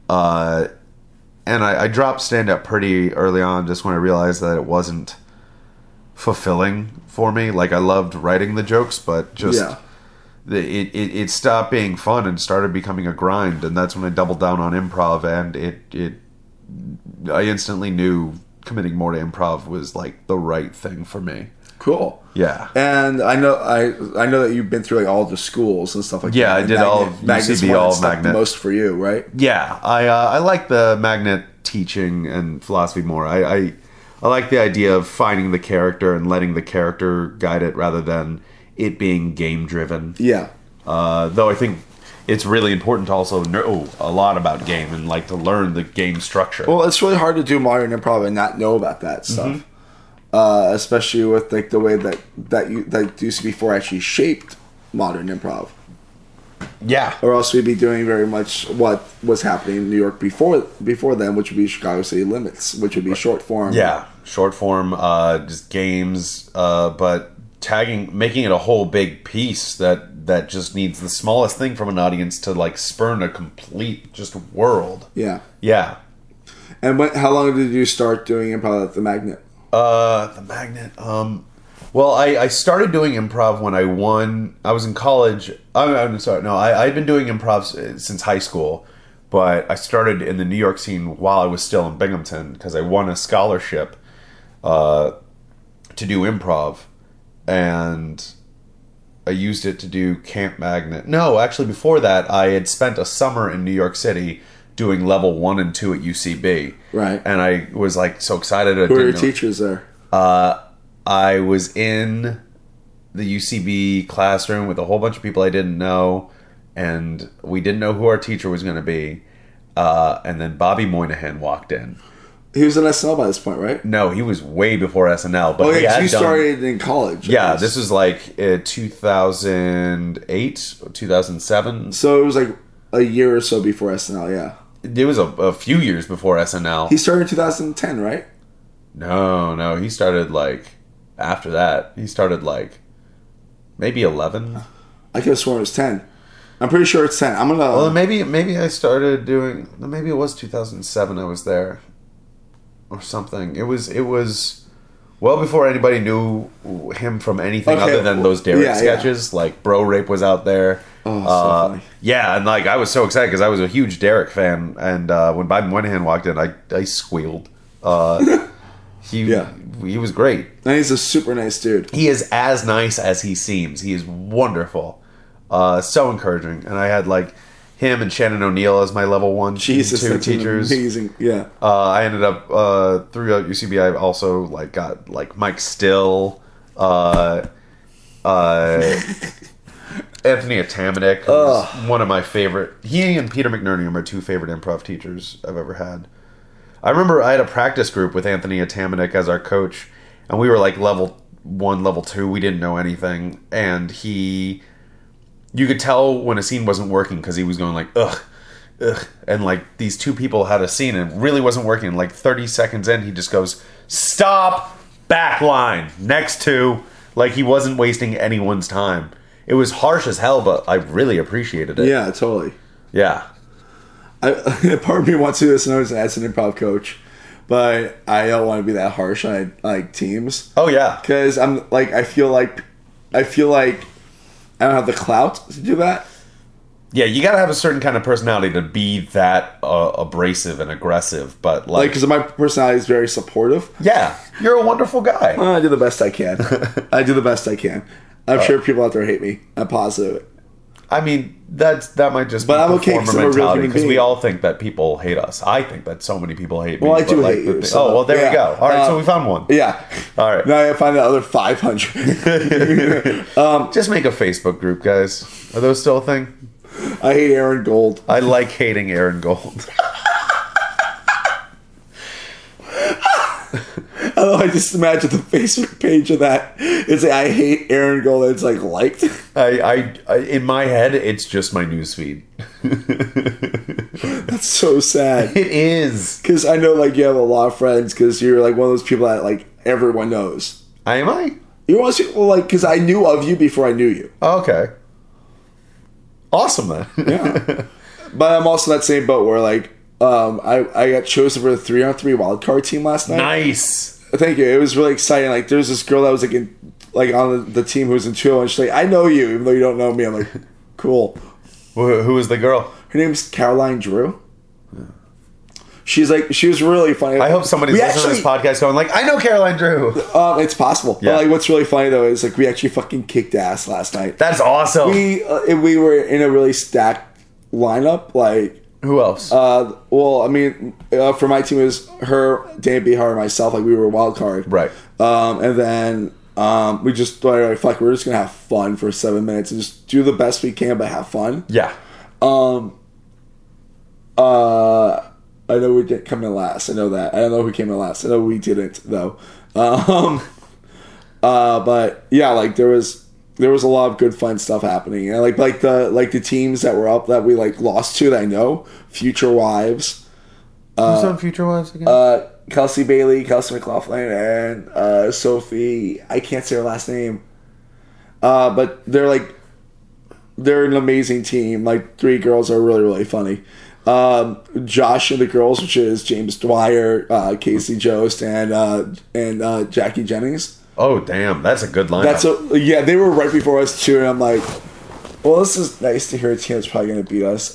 [SPEAKER 2] And I dropped stand up pretty early on, just when I realized that it wasn't fulfilling for me. Like, I loved writing the jokes, but just it stopped being fun and started becoming a grind. And that's when I doubled down on improv, and I instantly knew committing more to improv was like the right thing for me.
[SPEAKER 1] Cool.
[SPEAKER 2] Yeah.
[SPEAKER 1] And I know that you've been through like all the schools and stuff like that.
[SPEAKER 2] Yeah, I
[SPEAKER 1] And
[SPEAKER 2] did all of UCB, all of Magnet.
[SPEAKER 1] Most for you, right?
[SPEAKER 2] Yeah, I like the Magnet teaching and philosophy more. I like the idea of finding the character and letting the character guide it rather than it being game driven.
[SPEAKER 1] Yeah.
[SPEAKER 2] Though I think it's really important to also know a lot about game and like to learn the game structure.
[SPEAKER 1] Well, it's really hard to do modern improv and not know about that stuff. Especially with like the way that UCB4 actually shaped modern improv.
[SPEAKER 2] Yeah.
[SPEAKER 1] Or else we'd be doing very much what was happening in New York before then, which would be Chicago City Limits, which would be short form.
[SPEAKER 2] Yeah, short form, just games, but making it a whole big piece that just needs the smallest thing from an audience to like spurn a complete just world.
[SPEAKER 1] Yeah.
[SPEAKER 2] Yeah.
[SPEAKER 1] And how long did you start doing improv at the Magnet?
[SPEAKER 2] The Magnet. Well, I started doing improv when I was in college. I'm sorry. No, I'd been doing improv since high school, but I started in the New York scene while I was still in Binghamton because I won a scholarship to do improv, and I used it to do Camp Magnet. No, actually, before that, I had spent a summer in New York City doing level 1 and 2 at UCB.
[SPEAKER 1] Right.
[SPEAKER 2] And I was like so excited.
[SPEAKER 1] Who were your teachers there?
[SPEAKER 2] I was in the UCB classroom with a whole bunch of people I didn't know, and we didn't know who our teacher was going to be. And then Bobby Moynihan walked in.
[SPEAKER 1] He was in SNL by this point, right?
[SPEAKER 2] No, he was way before SNL. But
[SPEAKER 1] you started in college.
[SPEAKER 2] Yeah, this was like 2008 or 2007.
[SPEAKER 1] So it was like a year or so before SNL, yeah.
[SPEAKER 2] It was a few years before SNL.
[SPEAKER 1] He started in 2010, right?
[SPEAKER 2] No, he started like after that. He started like maybe 11.
[SPEAKER 1] I could have sworn it was 10. I'm pretty sure it's 10. I'm gonna.
[SPEAKER 2] Well, maybe I started doing. Maybe it was 2007. I was there, or something. It was well before anybody knew him from anything other than those Derek sketches. Yeah. Like Bro Rape was out there.
[SPEAKER 1] Oh, so funny.
[SPEAKER 2] Yeah, and like I was so excited because I was a huge Derek fan, and when Bobby Moynihan walked in, I squealed. He was great.
[SPEAKER 1] And he's a super nice dude.
[SPEAKER 2] He is as nice as he seems. He is wonderful. So encouraging. And I had like him and Shannon O'Neill as my level 1
[SPEAKER 1] Jesus,
[SPEAKER 2] 2 teachers.
[SPEAKER 1] Amazing. Yeah.
[SPEAKER 2] I ended up throughout UCB I also like got like Mike Still, Anthony Atamanuik, who's one of my favorite. He and Peter McNerney are my 2 favorite improv teachers I've ever had. I remember I had a practice group with Anthony Atamanuik as our coach, and we were like level 1, level 2. We didn't know anything, and you could tell when a scene wasn't working because he was going like, ugh, and like these 2 people had a scene and it really wasn't working. Like 30 seconds in, he just goes, stop, backline, next 2. Like he wasn't wasting anyone's time. It was harsh as hell, but I really appreciated it.
[SPEAKER 1] Yeah, totally.
[SPEAKER 2] Yeah.
[SPEAKER 1] Part of me wants to do this as an improv coach, but I don't want to be that harsh on like teams.
[SPEAKER 2] Oh yeah,
[SPEAKER 1] because I'm like I feel like I don't have the clout to do that.
[SPEAKER 2] Yeah, you gotta have a certain kind of personality to be that abrasive and aggressive, but like
[SPEAKER 1] because my personality is very supportive.
[SPEAKER 2] Yeah, you're a wonderful guy.
[SPEAKER 1] I do the best I can. I'm sure people out there hate me. I'm positive.
[SPEAKER 2] I mean, that might just be
[SPEAKER 1] I'm okay
[SPEAKER 2] performer mentality because
[SPEAKER 1] being.
[SPEAKER 2] we all think that people hate us. I think that so many people hate me.
[SPEAKER 1] Well, I do hate you.
[SPEAKER 2] So, well, there we go. All right, so we found one.
[SPEAKER 1] Yeah.
[SPEAKER 2] All right.
[SPEAKER 1] Now I gotta find the other 500.
[SPEAKER 2] Just make a Facebook group, guys. Are those still a thing?
[SPEAKER 1] I hate Aaron Gold.
[SPEAKER 2] I like hating Aaron Gold.
[SPEAKER 1] I just imagine the Facebook page of that. It's like, I hate Aaron Gold. It's like liked.
[SPEAKER 2] I in my head, it's just my newsfeed.
[SPEAKER 1] That's so sad.
[SPEAKER 2] It is.
[SPEAKER 1] Because I know, like, you have a lot of friends because you're, like, one of those people that, like, everyone knows.
[SPEAKER 2] Am I?
[SPEAKER 1] You're one of those people, like, because I knew of you before I knew you.
[SPEAKER 2] Okay. Awesome, then.
[SPEAKER 1] Yeah. But I'm also in that same boat where, like, I got chosen for the 3-on-3 wildcard team last night.
[SPEAKER 2] Nice.
[SPEAKER 1] Thank you. It was really exciting. Like, there's this girl that was, like, on the team who was in 2, and she's like, I know you, even though you don't know me. I'm like, cool.
[SPEAKER 2] Who was the girl?
[SPEAKER 1] Her name's Caroline Drew. She was really funny.
[SPEAKER 2] I hope somebody's listening to this podcast going like, I know Caroline Drew.
[SPEAKER 1] It's possible.
[SPEAKER 2] Yeah.
[SPEAKER 1] But, like, what's really funny, though, is, like, we actually fucking kicked ass last night.
[SPEAKER 2] That's awesome.
[SPEAKER 1] We were in a really stacked lineup. Like,
[SPEAKER 2] who else?
[SPEAKER 1] well, I mean, for my team, it was her, Dan Bihar, and myself. Like, we were a wild card.
[SPEAKER 2] Right.
[SPEAKER 1] And then we just thought, like, fuck, we're just going to have fun for 7 minutes and just do the best we can, but have fun.
[SPEAKER 2] Yeah.
[SPEAKER 1] I know we didn't come in last. I know that. I don't know who came in last. I know we didn't, though. But yeah, like there was a lot of good fun stuff happening. And like the teams that were up that we like lost to that I know, Future Wives.
[SPEAKER 2] Who's on Future Wives again?
[SPEAKER 1] Kelsey Bailey, Kelsey McLaughlin, and Sophie. I can't say her last name. But they're an amazing team. Like 3 girls are really, really funny. Josh and the girls, which is James Dwyer, Casey Jost, and Jackie Jennings.
[SPEAKER 2] Oh damn, that's a good lineup.
[SPEAKER 1] They were right before us too, and I'm like, well, this is nice to hear a team that's probably going to beat us.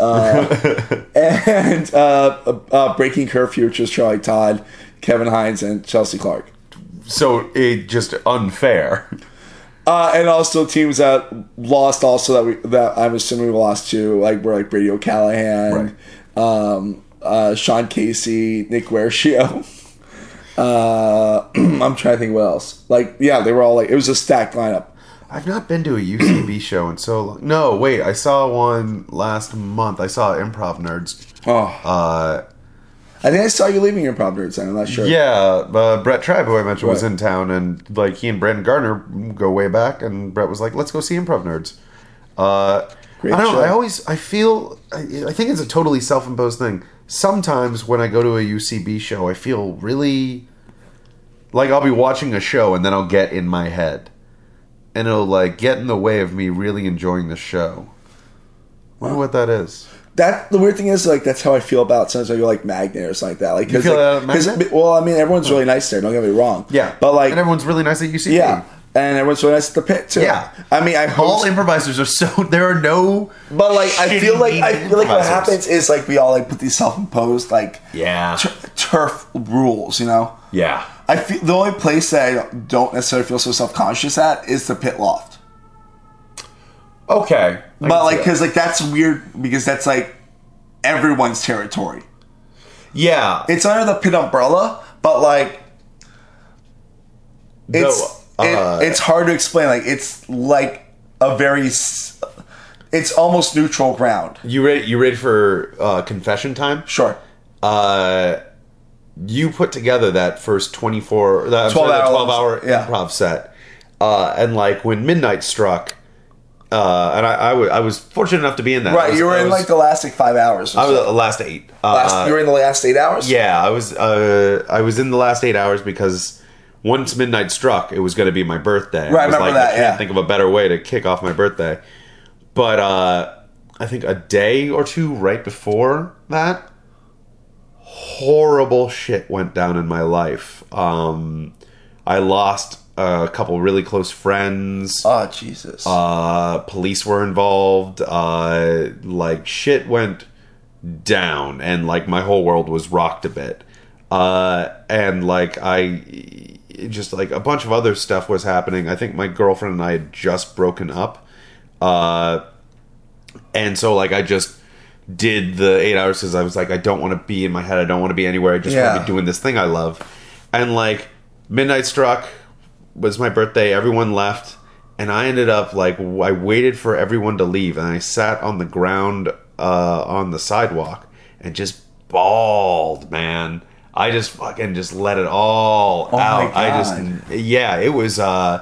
[SPEAKER 1] And Breaking Curfew, which is Charlie Todd, Kevin Hines, and Chelsea Clark.
[SPEAKER 2] So it just unfair.
[SPEAKER 1] And also teams that lost, also that I'm assuming we lost to, like were like Brady O'Callahan, Sean Casey, Nick Guercio. I'm trying to think what else. Like, yeah, they were all like, it was a stacked lineup.
[SPEAKER 2] I've not been to a UCB show in so long. No, wait, I saw one last month. I saw Improv Nerds.
[SPEAKER 1] I think I saw you leaving Improv Nerds. I'm not sure.
[SPEAKER 2] Yeah, Brett Tribe, who I mentioned, was in town, and like he and Brandon Gardner go way back, and Brett was like, "Let's go see Improv Nerds."
[SPEAKER 1] Great
[SPEAKER 2] I don't
[SPEAKER 1] show.
[SPEAKER 2] know. I think it's a totally self-imposed thing. Sometimes when I go to a UCB show, I feel really like I'll be watching a show and then I'll get in my head, and it'll like get in the way of me really enjoying the show. Wonder what that is.
[SPEAKER 1] The weird thing is, like, that's how I feel about sometimes I go like Magnet or something like that. Like,
[SPEAKER 2] You feel that at Magnet?
[SPEAKER 1] Well, I mean, everyone's really nice there. Don't get me wrong.
[SPEAKER 2] Yeah,
[SPEAKER 1] but like,
[SPEAKER 2] and everyone's really nice at UCB.
[SPEAKER 1] yeah, and everyone's really nice at the pit too.
[SPEAKER 2] Yeah.
[SPEAKER 1] I mean,
[SPEAKER 2] All improvisers are so. There are no.
[SPEAKER 1] but like, I feel like what
[SPEAKER 2] improvisers.
[SPEAKER 1] happens is like we all like put these self-imposed like
[SPEAKER 2] Yeah.
[SPEAKER 1] turf rules, you know.
[SPEAKER 2] Yeah.
[SPEAKER 1] I feel the only place that I don't necessarily feel so self-conscious at is the pit loft.
[SPEAKER 2] Okay.
[SPEAKER 1] But like, because like that's weird because that's like everyone's territory.
[SPEAKER 2] Yeah.
[SPEAKER 1] It's under the pit umbrella, but like it's hard to explain. Like it's like a very it's almost neutral ground.
[SPEAKER 2] You ready for confession time?
[SPEAKER 1] Sure.
[SPEAKER 2] You put together that first 12 hour
[SPEAKER 1] yeah.
[SPEAKER 2] improv set, and like when midnight struck, and I was fortunate enough to be in that.
[SPEAKER 1] Right, you were in like the last like 5 hours.
[SPEAKER 2] I was the last 8.
[SPEAKER 1] You were in the last 8 hours.
[SPEAKER 2] Yeah, I was in the last 8 hours because once midnight struck, it was going to be my birthday.
[SPEAKER 1] Right, I remember that.
[SPEAKER 2] I can't think of a better way to kick off my birthday. But I think a day or two right before that, horrible shit went down in my life. I lost a couple really close friends.
[SPEAKER 1] Oh, Jesus.
[SPEAKER 2] Police were involved. Like shit went down, and like my whole world was rocked a bit. And like just like a bunch of other stuff was happening. I think my girlfriend and I had just broken up. And so like I just did the 8 hours because I was like, I don't want to be in my head. I don't want to be anywhere. I just want to be doing this thing I love. And like midnight struck, was my birthday. Everyone left. And I ended up like, I waited for everyone to leave. And I sat on the ground on the sidewalk and just bawled, man. I just fucking just let it all out.
[SPEAKER 1] My God.
[SPEAKER 2] It was,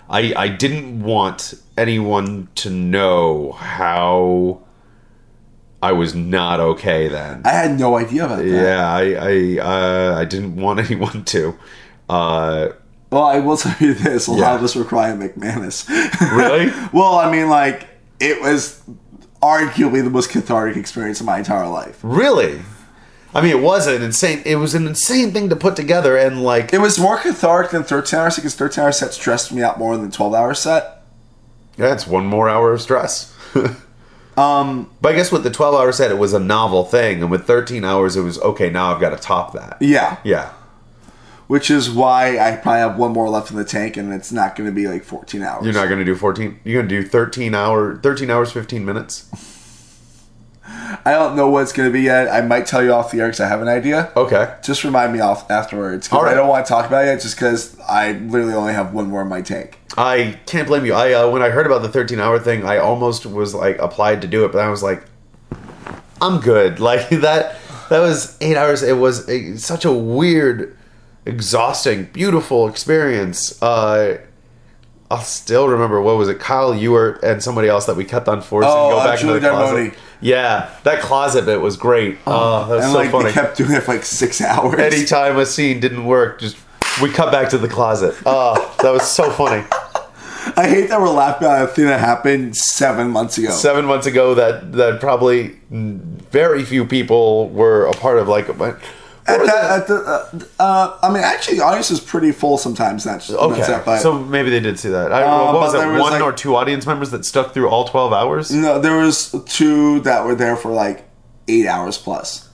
[SPEAKER 3] I didn't want anyone to know how I was not okay then.
[SPEAKER 1] I had no idea about that.
[SPEAKER 3] Yeah, I didn't want anyone to.
[SPEAKER 1] Well, I will tell you this: a lot of us were crying McManus.
[SPEAKER 3] Really?
[SPEAKER 1] Well, I mean, like, it was arguably the most cathartic experience of my entire life.
[SPEAKER 3] Really? I mean, it was an insane thing to put together, and like
[SPEAKER 1] It was more cathartic than 13 hours because 13 hour set stressed me out more than 12-hour set.
[SPEAKER 3] yeah, it's one more hour of stress. But I guess with the 12-hour set, it was a novel thing, and with 13 hours, it was okay. Now I've got to top that.
[SPEAKER 1] Yeah.
[SPEAKER 3] Yeah.
[SPEAKER 1] Which is why I probably have one more left in the tank, and it's not going to be like 14 hours.
[SPEAKER 3] You're not going to do 14. You're going to do 13 hours, 15 minutes.
[SPEAKER 1] I don't know what it's going to be yet. I might tell you off the air because I have an idea.
[SPEAKER 3] Okay.
[SPEAKER 1] Just remind me off afterwards. 'Cause
[SPEAKER 3] All right.
[SPEAKER 1] I don't want to talk about it yet just because I literally only have one more in my tank.
[SPEAKER 3] I can't blame you. I when I heard about the 13-hour thing, I almost was like applied to do it, but I was like, I'm good. Like that was 8 hours. It was such a weird, exhausting, beautiful experience. I'll still remember, what was it, Kyle Ewert and somebody else that we kept on forcing to go back into the
[SPEAKER 1] Julie
[SPEAKER 3] closet.
[SPEAKER 1] Darmoni.
[SPEAKER 3] Yeah, that closet bit was great. Oh, that was
[SPEAKER 1] And
[SPEAKER 3] so
[SPEAKER 1] like
[SPEAKER 3] funny.
[SPEAKER 1] they kept doing it for like 6 hours.
[SPEAKER 3] Anytime a scene didn't work, just we cut back to the closet. Oh, that was so funny.
[SPEAKER 1] I hate that we're laughing at a thing that happened 7 months ago.
[SPEAKER 3] 7 months ago, that probably very few people were a part of. Like,
[SPEAKER 1] I mean, actually, the audience is pretty full sometimes. That's
[SPEAKER 3] okay,
[SPEAKER 1] but,
[SPEAKER 3] so maybe they did see that. What was
[SPEAKER 1] but
[SPEAKER 3] it?
[SPEAKER 1] there was,
[SPEAKER 3] One
[SPEAKER 1] like-
[SPEAKER 3] or two audience members that stuck through all 12 hours?
[SPEAKER 1] no, there was 2 that were there for like 8 hours plus.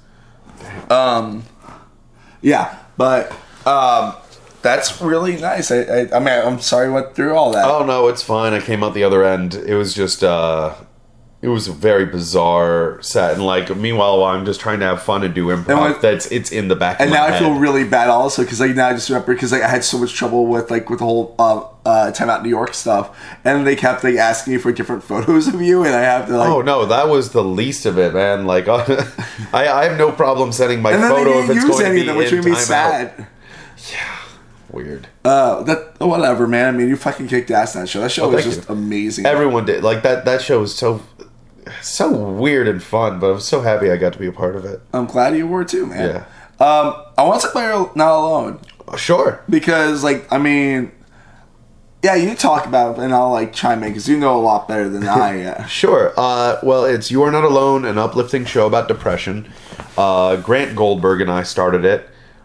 [SPEAKER 1] Yeah, but that's really nice. I mean, I'm sorry I went through all that.
[SPEAKER 3] Oh no, it's fine. I came out the other end. It was just it was a very bizarre set, and like meanwhile, while I'm just trying to have fun and do improv, it's in the back of
[SPEAKER 1] And
[SPEAKER 3] my
[SPEAKER 1] now
[SPEAKER 3] head.
[SPEAKER 1] I feel really bad also because like now I just remember because like I had so much trouble with the whole Time Out New York stuff, and they kept like asking me for different photos of you, and I have to like.
[SPEAKER 3] Oh no, that was the least of it, man. Like I have no problem sending my
[SPEAKER 1] And then
[SPEAKER 3] photo
[SPEAKER 1] they
[SPEAKER 3] if
[SPEAKER 1] didn't
[SPEAKER 3] it's
[SPEAKER 1] use
[SPEAKER 3] going
[SPEAKER 1] any
[SPEAKER 3] to
[SPEAKER 1] of
[SPEAKER 3] be
[SPEAKER 1] them, which
[SPEAKER 3] in
[SPEAKER 1] made me
[SPEAKER 3] Time
[SPEAKER 1] sad.
[SPEAKER 3] Out. Weird.
[SPEAKER 1] Whatever, man. I mean, you fucking kicked ass in that show. That show was
[SPEAKER 3] thank
[SPEAKER 1] just
[SPEAKER 3] you.
[SPEAKER 1] amazing.
[SPEAKER 3] Everyone did. Like that show was so weird and fun, but I was so happy I got to be a part of it.
[SPEAKER 1] I'm glad you were too, man.
[SPEAKER 3] Yeah.
[SPEAKER 1] I want to talk about You're Not Alone
[SPEAKER 3] Sure.
[SPEAKER 1] because, like, I mean, yeah, you talk about it, and I'll like chime in because you know a lot better than I.
[SPEAKER 3] Sure. Well, it's You Are Not Alone, an uplifting show about depression. Grant Goldberg and I started it.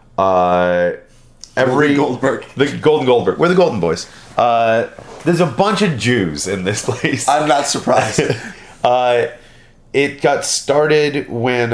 [SPEAKER 1] Goldberg.
[SPEAKER 3] The Golden Goldberg. We're the Golden Boys. There's a bunch of Jews in this place.
[SPEAKER 1] I'm not surprised.
[SPEAKER 3] It got started when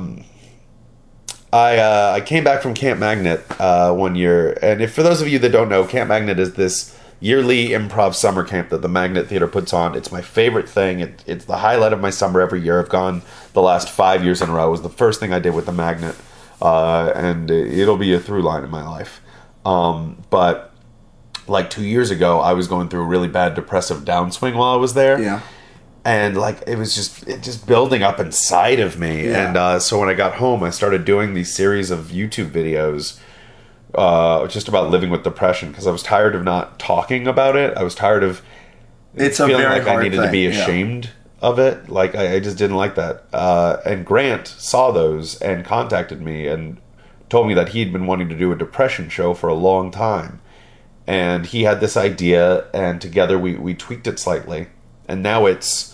[SPEAKER 3] I came back from Camp Magnet one year, and for those of you that don't know, Camp Magnet is this yearly improv summer camp that the Magnet Theater puts on. It's my favorite thing. It's the highlight of my summer every year. I've gone the last 5 years in a row. It was the first thing I did with the Magnet, and it'll be a through line in my life. But like 2 years ago, I was going through a really bad depressive downswing while I was there.
[SPEAKER 1] Yeah.
[SPEAKER 3] And like it was just building up inside of me.
[SPEAKER 1] Yeah.
[SPEAKER 3] And so when I got home, I started doing these series of YouTube videos just about living with depression because I was tired of not talking about it. I was tired of
[SPEAKER 1] It's a
[SPEAKER 3] feeling
[SPEAKER 1] very
[SPEAKER 3] like I
[SPEAKER 1] hard
[SPEAKER 3] needed to be
[SPEAKER 1] thing, yeah.
[SPEAKER 3] ashamed of it. Like I just didn't like that. And Grant saw those and contacted me and told me that he'd been wanting to do a depression show for a long time. And he had this idea, and together we tweaked it slightly. And now it's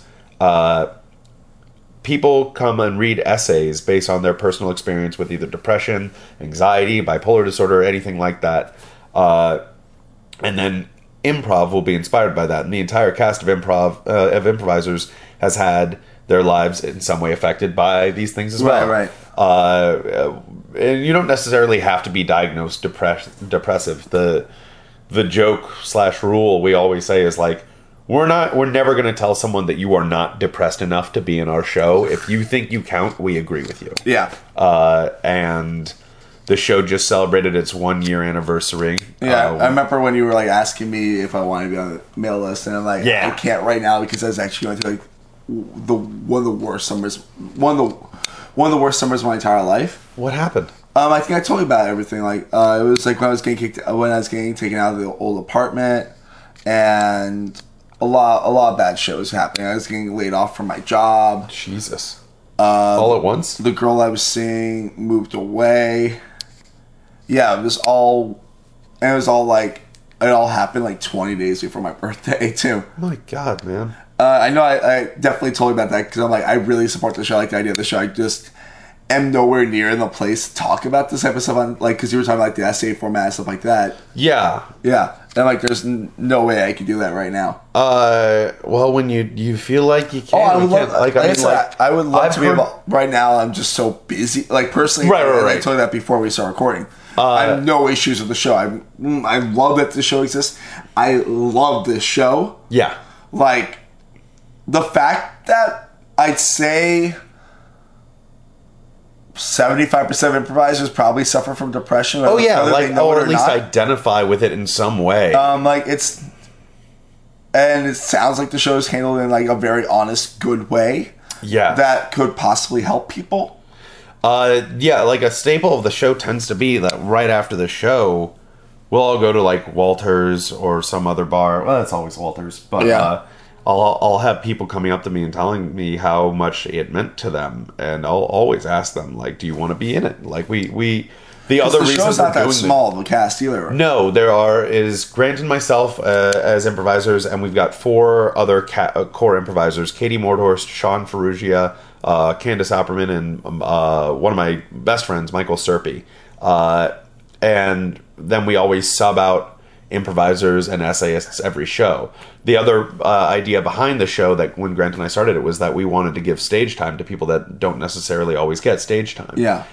[SPEAKER 3] people come and read essays based on their personal experience with either depression, anxiety, bipolar disorder, anything like that. And then improv will be inspired by that. And the entire cast of improvisers has had their lives in some way affected by these things as well.
[SPEAKER 1] Right.
[SPEAKER 3] And you don't necessarily have to be diagnosed depressive. The joke / rule we always say is like, we're never going to tell someone that you are not depressed enough to be in our show. If you think you count, we agree with you.
[SPEAKER 1] Yeah.
[SPEAKER 3] And the show just celebrated its 1 year anniversary.
[SPEAKER 1] Yeah, I remember when you were like asking me if I wanted to be on the mail list, and I'm like,
[SPEAKER 3] Yeah.
[SPEAKER 1] I can't right now because I was actually going through like one of the worst summers of my entire life.
[SPEAKER 3] What happened?
[SPEAKER 1] I think I told you about everything. Like, it was like when I was getting taken out of the old apartment, and a lot of bad shows happening. I was getting laid off from my job.
[SPEAKER 3] Jesus. All at once?
[SPEAKER 1] The girl I was seeing moved away. Yeah, it was all like, it all happened like 20 days before my birthday, too.
[SPEAKER 3] My God, man.
[SPEAKER 1] I know I definitely told you about that because I'm like, I really support the show. I like the idea of the show. I just am nowhere near in the place to talk about this type of stuff on, like, because you were talking about the essay format and stuff like that.
[SPEAKER 3] Yeah.
[SPEAKER 1] Yeah. And like, there's no way I could do that right now.
[SPEAKER 3] Well, when you feel like you can,
[SPEAKER 1] I would love,
[SPEAKER 3] I
[SPEAKER 1] would love to be able. Right now, I'm just so busy. Like personally,
[SPEAKER 3] Right.
[SPEAKER 1] I told you that before we start recording. I have no issues with the show. I love that the show exists. I love this show.
[SPEAKER 3] Yeah.
[SPEAKER 1] Like the fact that I'd say 75% of improvisers probably suffer from depression.
[SPEAKER 3] Oh yeah,
[SPEAKER 1] whether
[SPEAKER 3] like
[SPEAKER 1] they know
[SPEAKER 3] or
[SPEAKER 1] it
[SPEAKER 3] at least
[SPEAKER 1] not.
[SPEAKER 3] identify with it in some way.
[SPEAKER 1] Like it's, and it sounds like the show is handled in like a very honest, good way.
[SPEAKER 3] Yeah.
[SPEAKER 1] That could possibly help people.
[SPEAKER 3] Yeah, like a staple of the show tends to be that right after the show, we'll all go to like Walters or some other bar. Well, it's always Walters, but
[SPEAKER 1] Yeah.
[SPEAKER 3] I'll have people coming up to me and telling me how much it meant to them, and I'll always ask them like, "Do you want to be in it?" Like the other
[SPEAKER 1] The
[SPEAKER 3] reason
[SPEAKER 1] show's
[SPEAKER 3] we're
[SPEAKER 1] not that
[SPEAKER 3] doing
[SPEAKER 1] small, the cast either.
[SPEAKER 3] No, is Grant and myself as improvisers, and we've got 4 other core improvisers: Katie Mordhorst, Sean Ferrugia, Candace Opperman, and one of my best friends, Michael Serpy. And then we always sub out improvisers and essayists every show. The other idea behind the show, that when Grant and I started it, was that we wanted to give stage time to people that don't necessarily always get stage time.
[SPEAKER 1] Yeah.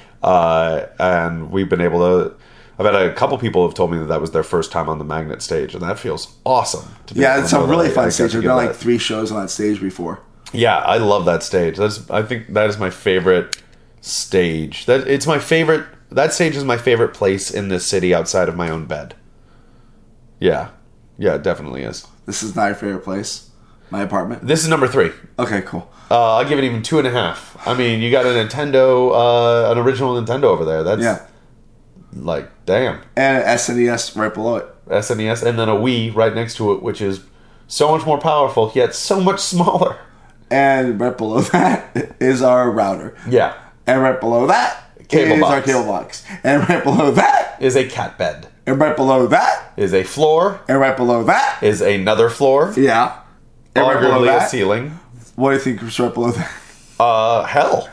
[SPEAKER 3] And we've been able to. I've had a couple people have told me that was their first time on the Magnet stage, and that feels awesome. To be
[SPEAKER 1] Yeah,
[SPEAKER 3] able
[SPEAKER 1] it's
[SPEAKER 3] to
[SPEAKER 1] a
[SPEAKER 3] know
[SPEAKER 1] really
[SPEAKER 3] that
[SPEAKER 1] fun
[SPEAKER 3] I
[SPEAKER 1] stage.
[SPEAKER 3] get to
[SPEAKER 1] I've
[SPEAKER 3] give
[SPEAKER 1] done like
[SPEAKER 3] that.
[SPEAKER 1] 3 shows on that stage before.
[SPEAKER 3] Yeah, I love that stage. I think that is my favorite stage. That stage is my favorite place in this city outside of my own bed. Yeah, it definitely is.
[SPEAKER 1] This is not your favorite place? My apartment?
[SPEAKER 3] This is number 3.
[SPEAKER 1] Okay, cool.
[SPEAKER 3] I'll give it even 2.5. I mean, you got a Nintendo, an original Nintendo over there. That's like, damn.
[SPEAKER 1] And an SNES right below it.
[SPEAKER 3] SNES, and then a Wii right next to it, which is so much more powerful, yet so much smaller.
[SPEAKER 1] And right below that is our router.
[SPEAKER 3] Yeah.
[SPEAKER 1] And right below that is our cable box. And right below that
[SPEAKER 3] is a cat bed.
[SPEAKER 1] And right below that
[SPEAKER 3] is a floor.
[SPEAKER 1] And right below that
[SPEAKER 3] is another floor.
[SPEAKER 1] Yeah. And right below
[SPEAKER 3] Arguably
[SPEAKER 1] that,
[SPEAKER 3] a ceiling.
[SPEAKER 1] What do you think is right below that?
[SPEAKER 3] Hell.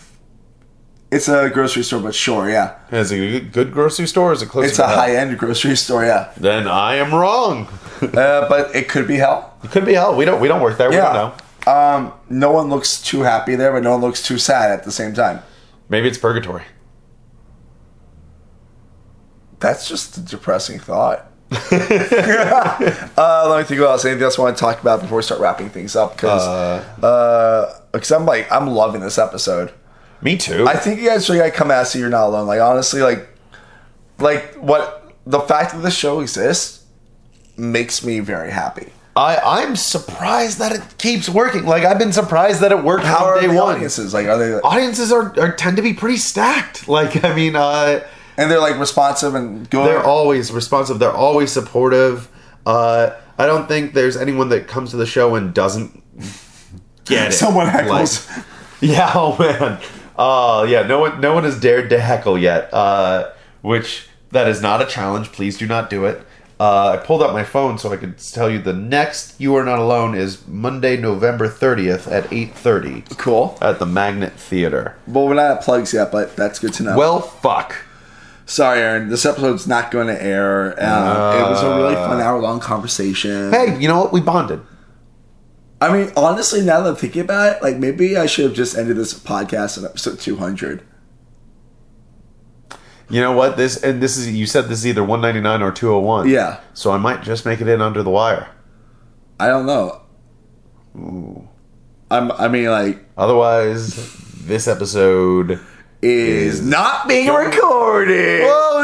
[SPEAKER 1] It's a grocery store, but sure, yeah.
[SPEAKER 3] Is it a good grocery store or is it close
[SPEAKER 1] It's
[SPEAKER 3] to
[SPEAKER 1] a
[SPEAKER 3] hell?
[SPEAKER 1] high-end grocery store, yeah.
[SPEAKER 3] Then I am wrong.
[SPEAKER 1] But it could be hell.
[SPEAKER 3] It could be hell. We don't work there. We don't know.
[SPEAKER 1] No one looks too happy there, but no one looks too sad at the same time.
[SPEAKER 3] Maybe it's purgatory.
[SPEAKER 1] That's just a depressing thought. Let me think about anything else I want to talk about before we start wrapping things up. Because I'm loving this episode.
[SPEAKER 3] Me too.
[SPEAKER 1] I think you guys really gotta come out and see You're Not Alone. Like, honestly, like what the fact that the show exists makes me very happy.
[SPEAKER 3] I'm surprised that it keeps working. Like, I've been surprised that it worked
[SPEAKER 1] How
[SPEAKER 3] from
[SPEAKER 1] are
[SPEAKER 3] day
[SPEAKER 1] the
[SPEAKER 3] one.
[SPEAKER 1] audiences? Like, are they?
[SPEAKER 3] Audiences are tend to be pretty stacked. Like, I mean,
[SPEAKER 1] And they're like responsive and good.
[SPEAKER 3] they're always responsive. They're always supportive. I don't think there's anyone that comes to the show and doesn't get it.
[SPEAKER 1] Someone heckles.
[SPEAKER 3] Like, yeah, oh man. Yeah, no one has dared to heckle yet. Which that is not a challenge. Please do not do it. I pulled up my phone so I could tell you the next You Are Not Alone is Monday, November 30th at 8:30.
[SPEAKER 1] Cool.
[SPEAKER 3] At the Magnet Theater.
[SPEAKER 1] Well, we're not at plugs yet, but that's good to know.
[SPEAKER 3] Well, fuck.
[SPEAKER 1] Sorry, Aaron. This episode's not going to air. It was a really fun hour-long conversation.
[SPEAKER 3] Hey, you know what? We bonded.
[SPEAKER 1] I mean, honestly, now that I'm thinking about it, like, maybe I should have just ended this podcast in episode 200.
[SPEAKER 3] You know what? This is you said this is either 199 or 201.
[SPEAKER 1] Yeah.
[SPEAKER 3] So I might just make it in under the wire.
[SPEAKER 1] I don't know.
[SPEAKER 3] Ooh.
[SPEAKER 1] I mean, like,
[SPEAKER 3] Otherwise, this episode
[SPEAKER 1] is not being recorded.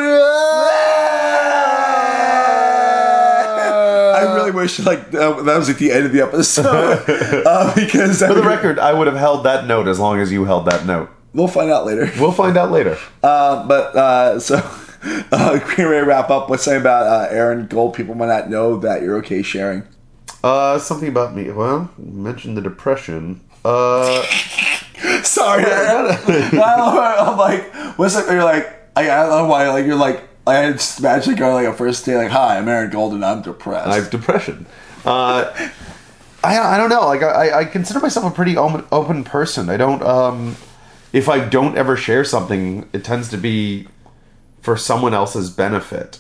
[SPEAKER 1] I really wish that was at the end of the episode because
[SPEAKER 3] For the record, I would have held that note as long as you held that note.
[SPEAKER 1] we'll find out later.
[SPEAKER 3] We'll find out later.
[SPEAKER 1] So Can we wrap up with something about Aaron Gold? People might not know that you're okay sharing.
[SPEAKER 3] Something about me. Well, you mentioned the depression.
[SPEAKER 1] Sorry, I'm like, what's it? You're like, I don't know why. Like, you're like, I just imagine going like a first day, like, hi, I'm Aaron Gold, and I'm depressed.
[SPEAKER 3] I have depression. I don't know. Like, I consider myself a pretty open person. I don't. If I don't ever share something, it tends to be for someone else's benefit.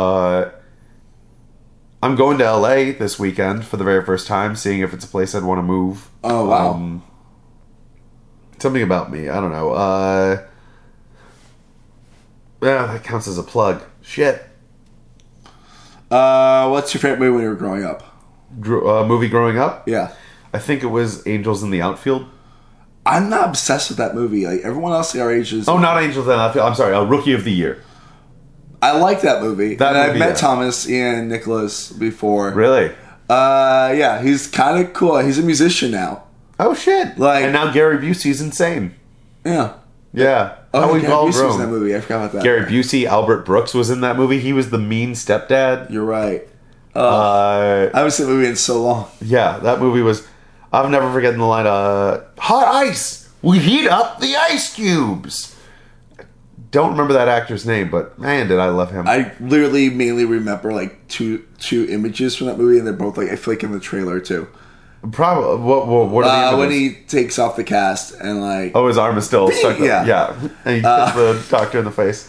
[SPEAKER 3] I'm going to LA this weekend for the very first time, seeing if it's a place I'd want to move.
[SPEAKER 1] Oh, wow.
[SPEAKER 3] Something about me. I don't know. Yeah, that counts as a plug. Shit.
[SPEAKER 1] What's your favorite movie when you were growing up?
[SPEAKER 3] Movie growing up?
[SPEAKER 1] Yeah.
[SPEAKER 3] I think it was Angels in the Outfield.
[SPEAKER 1] I'm not obsessed with that movie. Like, everyone else our age is...
[SPEAKER 3] Oh, not Angels in the Outfield. I'm sorry. Rookie of the Year.
[SPEAKER 1] I like that movie. I've met
[SPEAKER 3] yeah.
[SPEAKER 1] Thomas Ian Nicholas before.
[SPEAKER 3] Really?
[SPEAKER 1] Yeah, he's kind of cool. He's a musician now.
[SPEAKER 3] Oh, shit.
[SPEAKER 1] Like,
[SPEAKER 3] and now Gary Busey's insane.
[SPEAKER 1] Yeah.
[SPEAKER 3] Yeah.
[SPEAKER 1] Oh,
[SPEAKER 3] we've
[SPEAKER 1] Gary
[SPEAKER 3] all
[SPEAKER 1] Busey was
[SPEAKER 3] grown.
[SPEAKER 1] in that movie. I forgot about that.
[SPEAKER 3] Gary Busey, Albert Brooks was in that movie. He was the mean stepdad.
[SPEAKER 1] You're right.
[SPEAKER 3] I
[SPEAKER 1] haven't seen the movie in so long.
[SPEAKER 3] Yeah, that movie was... I'll never forget the line, hot ice! We heat up the ice cubes! Don't remember that actor's name, but man, did I love him.
[SPEAKER 1] I literally mainly remember like two images from that movie, and they're both like, I feel like in the trailer too.
[SPEAKER 3] Probably. What are the
[SPEAKER 1] when
[SPEAKER 3] images?
[SPEAKER 1] he takes off the cast and like...
[SPEAKER 3] Oh, his arm is still stuck.
[SPEAKER 1] Yeah.
[SPEAKER 3] And he hits the doctor in the face.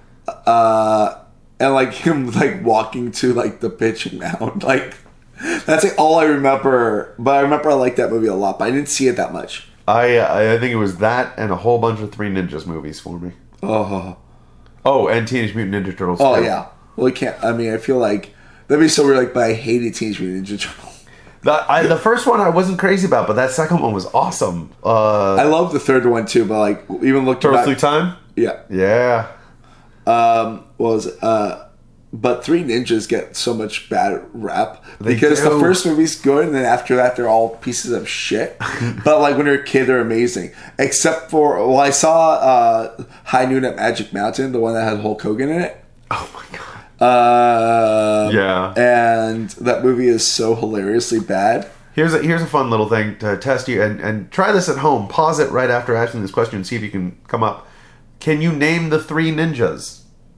[SPEAKER 1] And like him like walking to like the pitching mound. Like, that's like all I remember. But I remember I liked that movie a lot, but I didn't see it that much.
[SPEAKER 3] I think it was that and a whole bunch of Three Ninjas movies for me. Oh, and Teenage Mutant Ninja Turtles.
[SPEAKER 1] Oh,
[SPEAKER 3] too.
[SPEAKER 1] yeah. Well, I can't... I mean, I feel like... That'd be so weird, like, but I hated Teenage Mutant Ninja Turtles.
[SPEAKER 3] The first one I wasn't crazy about, but that second one was awesome.
[SPEAKER 1] I love the third one, too, but, like, even looking
[SPEAKER 3] Turtles
[SPEAKER 1] back...
[SPEAKER 3] Through Time?
[SPEAKER 1] Yeah.
[SPEAKER 3] Yeah.
[SPEAKER 1] But Three Ninjas get so much bad rap
[SPEAKER 3] They
[SPEAKER 1] because
[SPEAKER 3] do.
[SPEAKER 1] the first movie's good, and then after that they're all pieces of shit. But like when you're a kid, they're amazing. Except for I saw High Noon at Magic Mountain, the one that had Hulk Hogan in it.
[SPEAKER 3] Oh my god. Yeah.
[SPEAKER 1] And that movie is so hilariously bad.
[SPEAKER 3] Here's a fun little thing to test you, and try this at home. Pause it right after asking this question and see if you can come up. Can you name the three ninjas?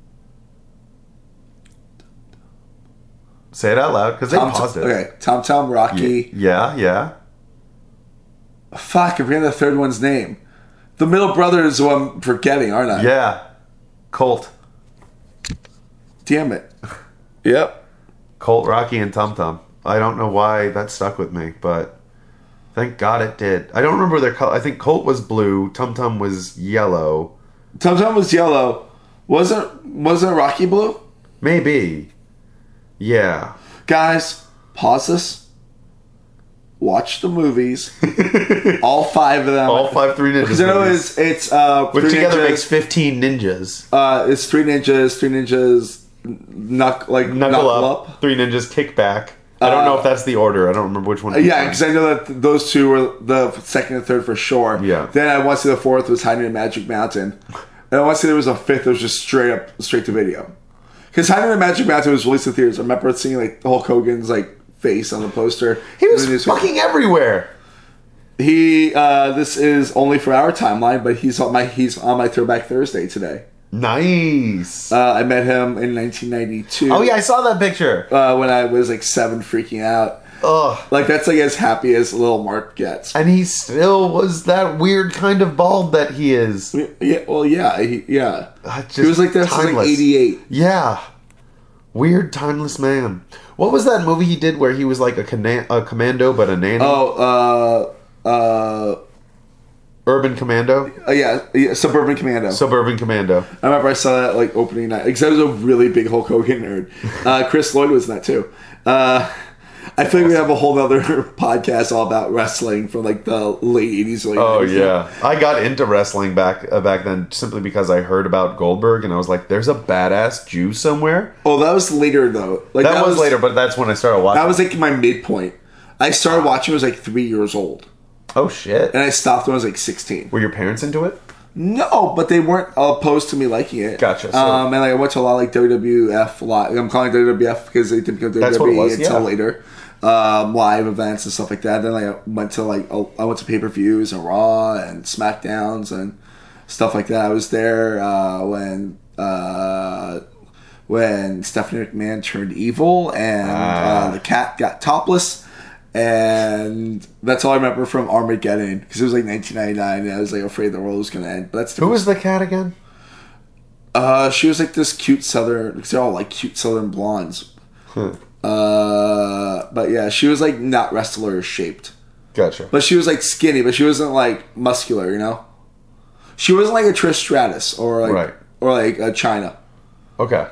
[SPEAKER 3] Say it out loud, because they paused it.
[SPEAKER 1] Okay, Tom Tom, Rocky.
[SPEAKER 3] Yeah.
[SPEAKER 1] Fuck, I'm forgetting the third one's name. The middle brother is who I'm forgetting, aren't I?
[SPEAKER 3] Yeah. Colt.
[SPEAKER 1] Damn it. Yep.
[SPEAKER 3] Colt, Rocky, and Tum Tum. I don't know why that stuck with me, but thank God it did. I don't remember their color. I think Colt was blue, Tum Tum was yellow.
[SPEAKER 1] Tum Tum was yellow. Wasn't Rocky blue?
[SPEAKER 3] Maybe. Yeah.
[SPEAKER 1] Guys, pause this. Watch the movies. All five of them.
[SPEAKER 3] All five Three Ninjas.
[SPEAKER 1] Because I know it's
[SPEAKER 3] which
[SPEAKER 1] Three
[SPEAKER 3] together
[SPEAKER 1] Ninjas.
[SPEAKER 3] makes 15 ninjas.
[SPEAKER 1] It's Three Ninjas, Knuckle Up.
[SPEAKER 3] Three Ninjas Kick Back. I don't know if that's the order. I don't remember which one.
[SPEAKER 1] Yeah, because I know that those two were the second and third for sure.
[SPEAKER 3] Yeah.
[SPEAKER 1] Then I want to see the fourth was Hiding in Magic Mountain. And I want to see there was a fifth that was just straight to video. Because Hiding in Magic Mountain was released in theaters. I remember seeing like Hulk Hogan's like face on the poster.
[SPEAKER 3] He was fucking everywhere.
[SPEAKER 1] This is only for our timeline, but he's on my Throwback Thursday today.
[SPEAKER 3] Nice.
[SPEAKER 1] I met him in 1992.
[SPEAKER 3] Oh yeah, I saw that picture.
[SPEAKER 1] When I was like 7, freaking out.
[SPEAKER 3] Ugh.
[SPEAKER 1] Like that's like as happy as little Mark gets.
[SPEAKER 3] And he still was that weird kind of bald that he is.
[SPEAKER 1] Yeah. Well, yeah. Yeah.
[SPEAKER 3] Just
[SPEAKER 1] He was like this since like 88.
[SPEAKER 3] Yeah. Weird, timeless man. What was that movie he did where he was like a commando but a nanny? Urban Commando?
[SPEAKER 1] Yeah, Suburban Commando.
[SPEAKER 3] Suburban Commando.
[SPEAKER 1] I remember I saw that like opening night because I was a really big Hulk Hogan nerd. Chris Lloyd was in that too. I feel like we have a whole other podcast all about wrestling from like the late 80s.
[SPEAKER 3] Oh yeah, I got into wrestling back then simply because I heard about Goldberg and I was like, "There's a badass Jew somewhere."
[SPEAKER 1] Oh, that was later though. Like
[SPEAKER 3] that was later, but that's when I started watching.
[SPEAKER 1] That was like my midpoint. I started watching when I was like 3 years old.
[SPEAKER 3] Oh shit!
[SPEAKER 1] And I stopped when I was like 16.
[SPEAKER 3] Were your parents into it?
[SPEAKER 1] No, but they weren't opposed to me liking it.
[SPEAKER 3] Gotcha. So-
[SPEAKER 1] And like I went to a lot of like WWF live. I'm calling it WWF because they didn't become
[SPEAKER 3] That's what it
[SPEAKER 1] WWE
[SPEAKER 3] was,
[SPEAKER 1] until
[SPEAKER 3] yeah.
[SPEAKER 1] later. Live events and stuff like that. Then like, I went to pay-per-views and Raw and SmackDowns and stuff like that. I was there when Stephanie McMahon turned evil and the cat got topless. And that's all I remember from Armageddon because it was like 1999 and I was like afraid the world was going to end. But that's
[SPEAKER 3] Who was the cat again?
[SPEAKER 1] she was like this cute southern, because they're all like cute southern blondes. But yeah, she was like not wrestler shaped.
[SPEAKER 3] Gotcha.
[SPEAKER 1] But she was like skinny, but she wasn't like muscular, you know? She wasn't like a Trish Stratus or like a Chyna.
[SPEAKER 3] Okay.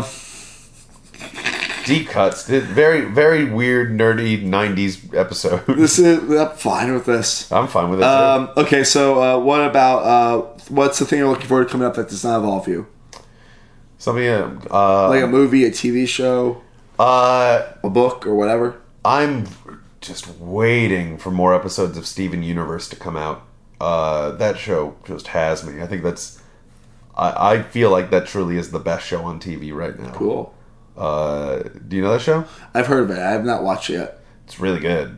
[SPEAKER 3] Deep cuts. Very, very weird, nerdy 90s episode.
[SPEAKER 1] I'm fine with this.
[SPEAKER 3] I'm fine with it too.
[SPEAKER 1] Okay, so what about what's the thing you're looking forward to coming up that does not involve you?
[SPEAKER 3] Something
[SPEAKER 1] Like a movie, a TV show, a book, or whatever?
[SPEAKER 3] I'm just waiting for more episodes of Steven Universe to come out. That show just has me. I think that's... I feel like that truly is the best show on TV right now.
[SPEAKER 1] Cool.
[SPEAKER 3] Do you know that show?
[SPEAKER 1] I've heard of it. I have not watched it yet.
[SPEAKER 3] It's really good.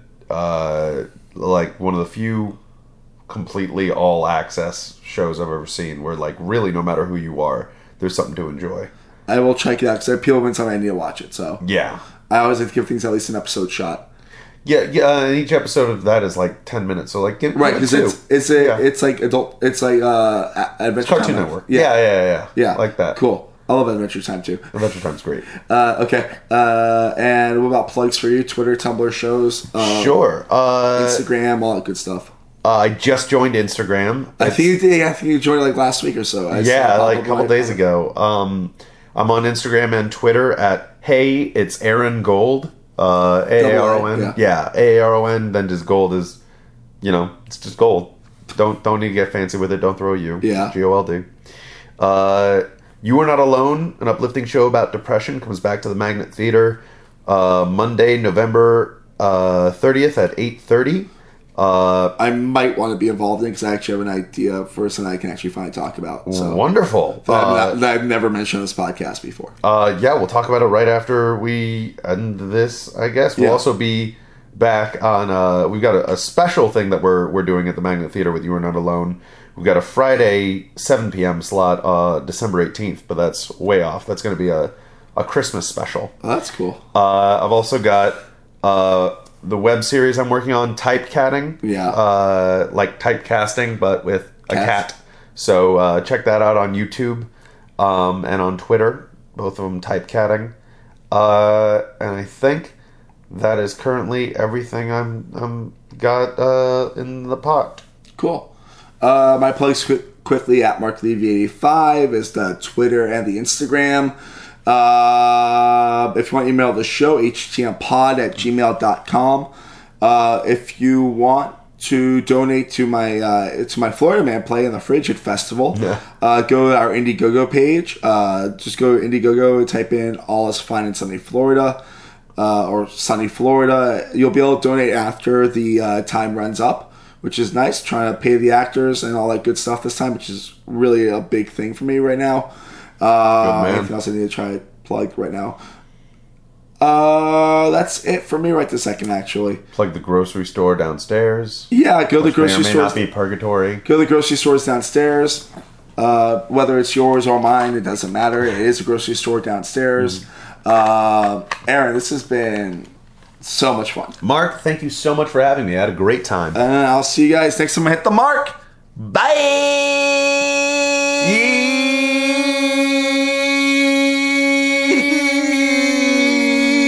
[SPEAKER 3] Like one of the few completely all access shows I've ever seen where like really no matter who you are, there's something to enjoy.
[SPEAKER 1] I will check it out because people have been telling me I need to watch it. So
[SPEAKER 3] Yeah.
[SPEAKER 1] I always like to give things at least an episode shot.
[SPEAKER 3] Yeah, and each episode of that is like 10 minutes. So like
[SPEAKER 1] Right, because it's like adult. It's like Adventure
[SPEAKER 3] Cartoon
[SPEAKER 1] Time.
[SPEAKER 3] Network. Yeah. Like that.
[SPEAKER 1] Cool. I love Adventure Time too.
[SPEAKER 3] Adventure Time's great.
[SPEAKER 1] Okay. And what about plugs for you? Twitter, Tumblr, shows,
[SPEAKER 3] Sure.
[SPEAKER 1] Instagram, all that good stuff.
[SPEAKER 3] I just joined Instagram.
[SPEAKER 1] I think you did. I think you joined like last week or so.
[SPEAKER 3] Yeah, like a couple days ago. I'm on Instagram and Twitter at Hey, it's Aaron Gold. AARON. Yeah, AARON. Then just gold is, it's just gold. Don't need to get fancy with it. Don't throw you.
[SPEAKER 1] Yeah.
[SPEAKER 3] GOLD. You Are Not Alone, an uplifting show about depression, comes back to the Magnet Theater Monday, November 30th at 8:30.
[SPEAKER 1] I might want to be involved in because I actually have an idea for something I can actually finally talk about. So
[SPEAKER 3] Wonderful.
[SPEAKER 1] that I've never mentioned on this podcast before.
[SPEAKER 3] Yeah, we'll talk about it right after we end this, I guess. We'll also be back on... we've got a special thing that we're doing at the Magnet Theater with You Are Not Alone. We've got a Friday 7 p.m. slot, December 18th, but that's way off. That's going to be a Christmas special.
[SPEAKER 1] Oh, that's cool.
[SPEAKER 3] I've also got... the web series I'm working on, Typecatting.
[SPEAKER 1] Yeah.
[SPEAKER 3] Like typecasting, but with a cat. So check that out on YouTube and on Twitter. Both of them Typecatting. And I think that is currently everything I'm got in the pot.
[SPEAKER 1] Cool. My plugs quickly at MarkLevy85 is the Twitter and the Instagram. If you want to email the show, htmpod@gmail.com. If you want to donate to my Florida Man play in the Frigid Festival, go to our Indiegogo page. Just go to Indiegogo and type in All Is Fine in Sunny Florida or Sunny Florida. You'll be able to donate after the time runs up, which is nice. Trying to pay the actors and all that good stuff this time, which is really a big thing for me right now. Anything else I need to try to plug right now? That's it for me right this second, actually.
[SPEAKER 3] Plug the grocery store downstairs.
[SPEAKER 1] Yeah, go to the grocery
[SPEAKER 3] store. May not be purgatory.
[SPEAKER 1] Go to the grocery stores downstairs. Whether it's yours or mine, it doesn't matter. It is a grocery store downstairs. Aaron, this has been so much fun.
[SPEAKER 3] Mark, thank you so much for having me. I had a great time.
[SPEAKER 1] And I'll see you guys next time I hit the mark.
[SPEAKER 3] Bye!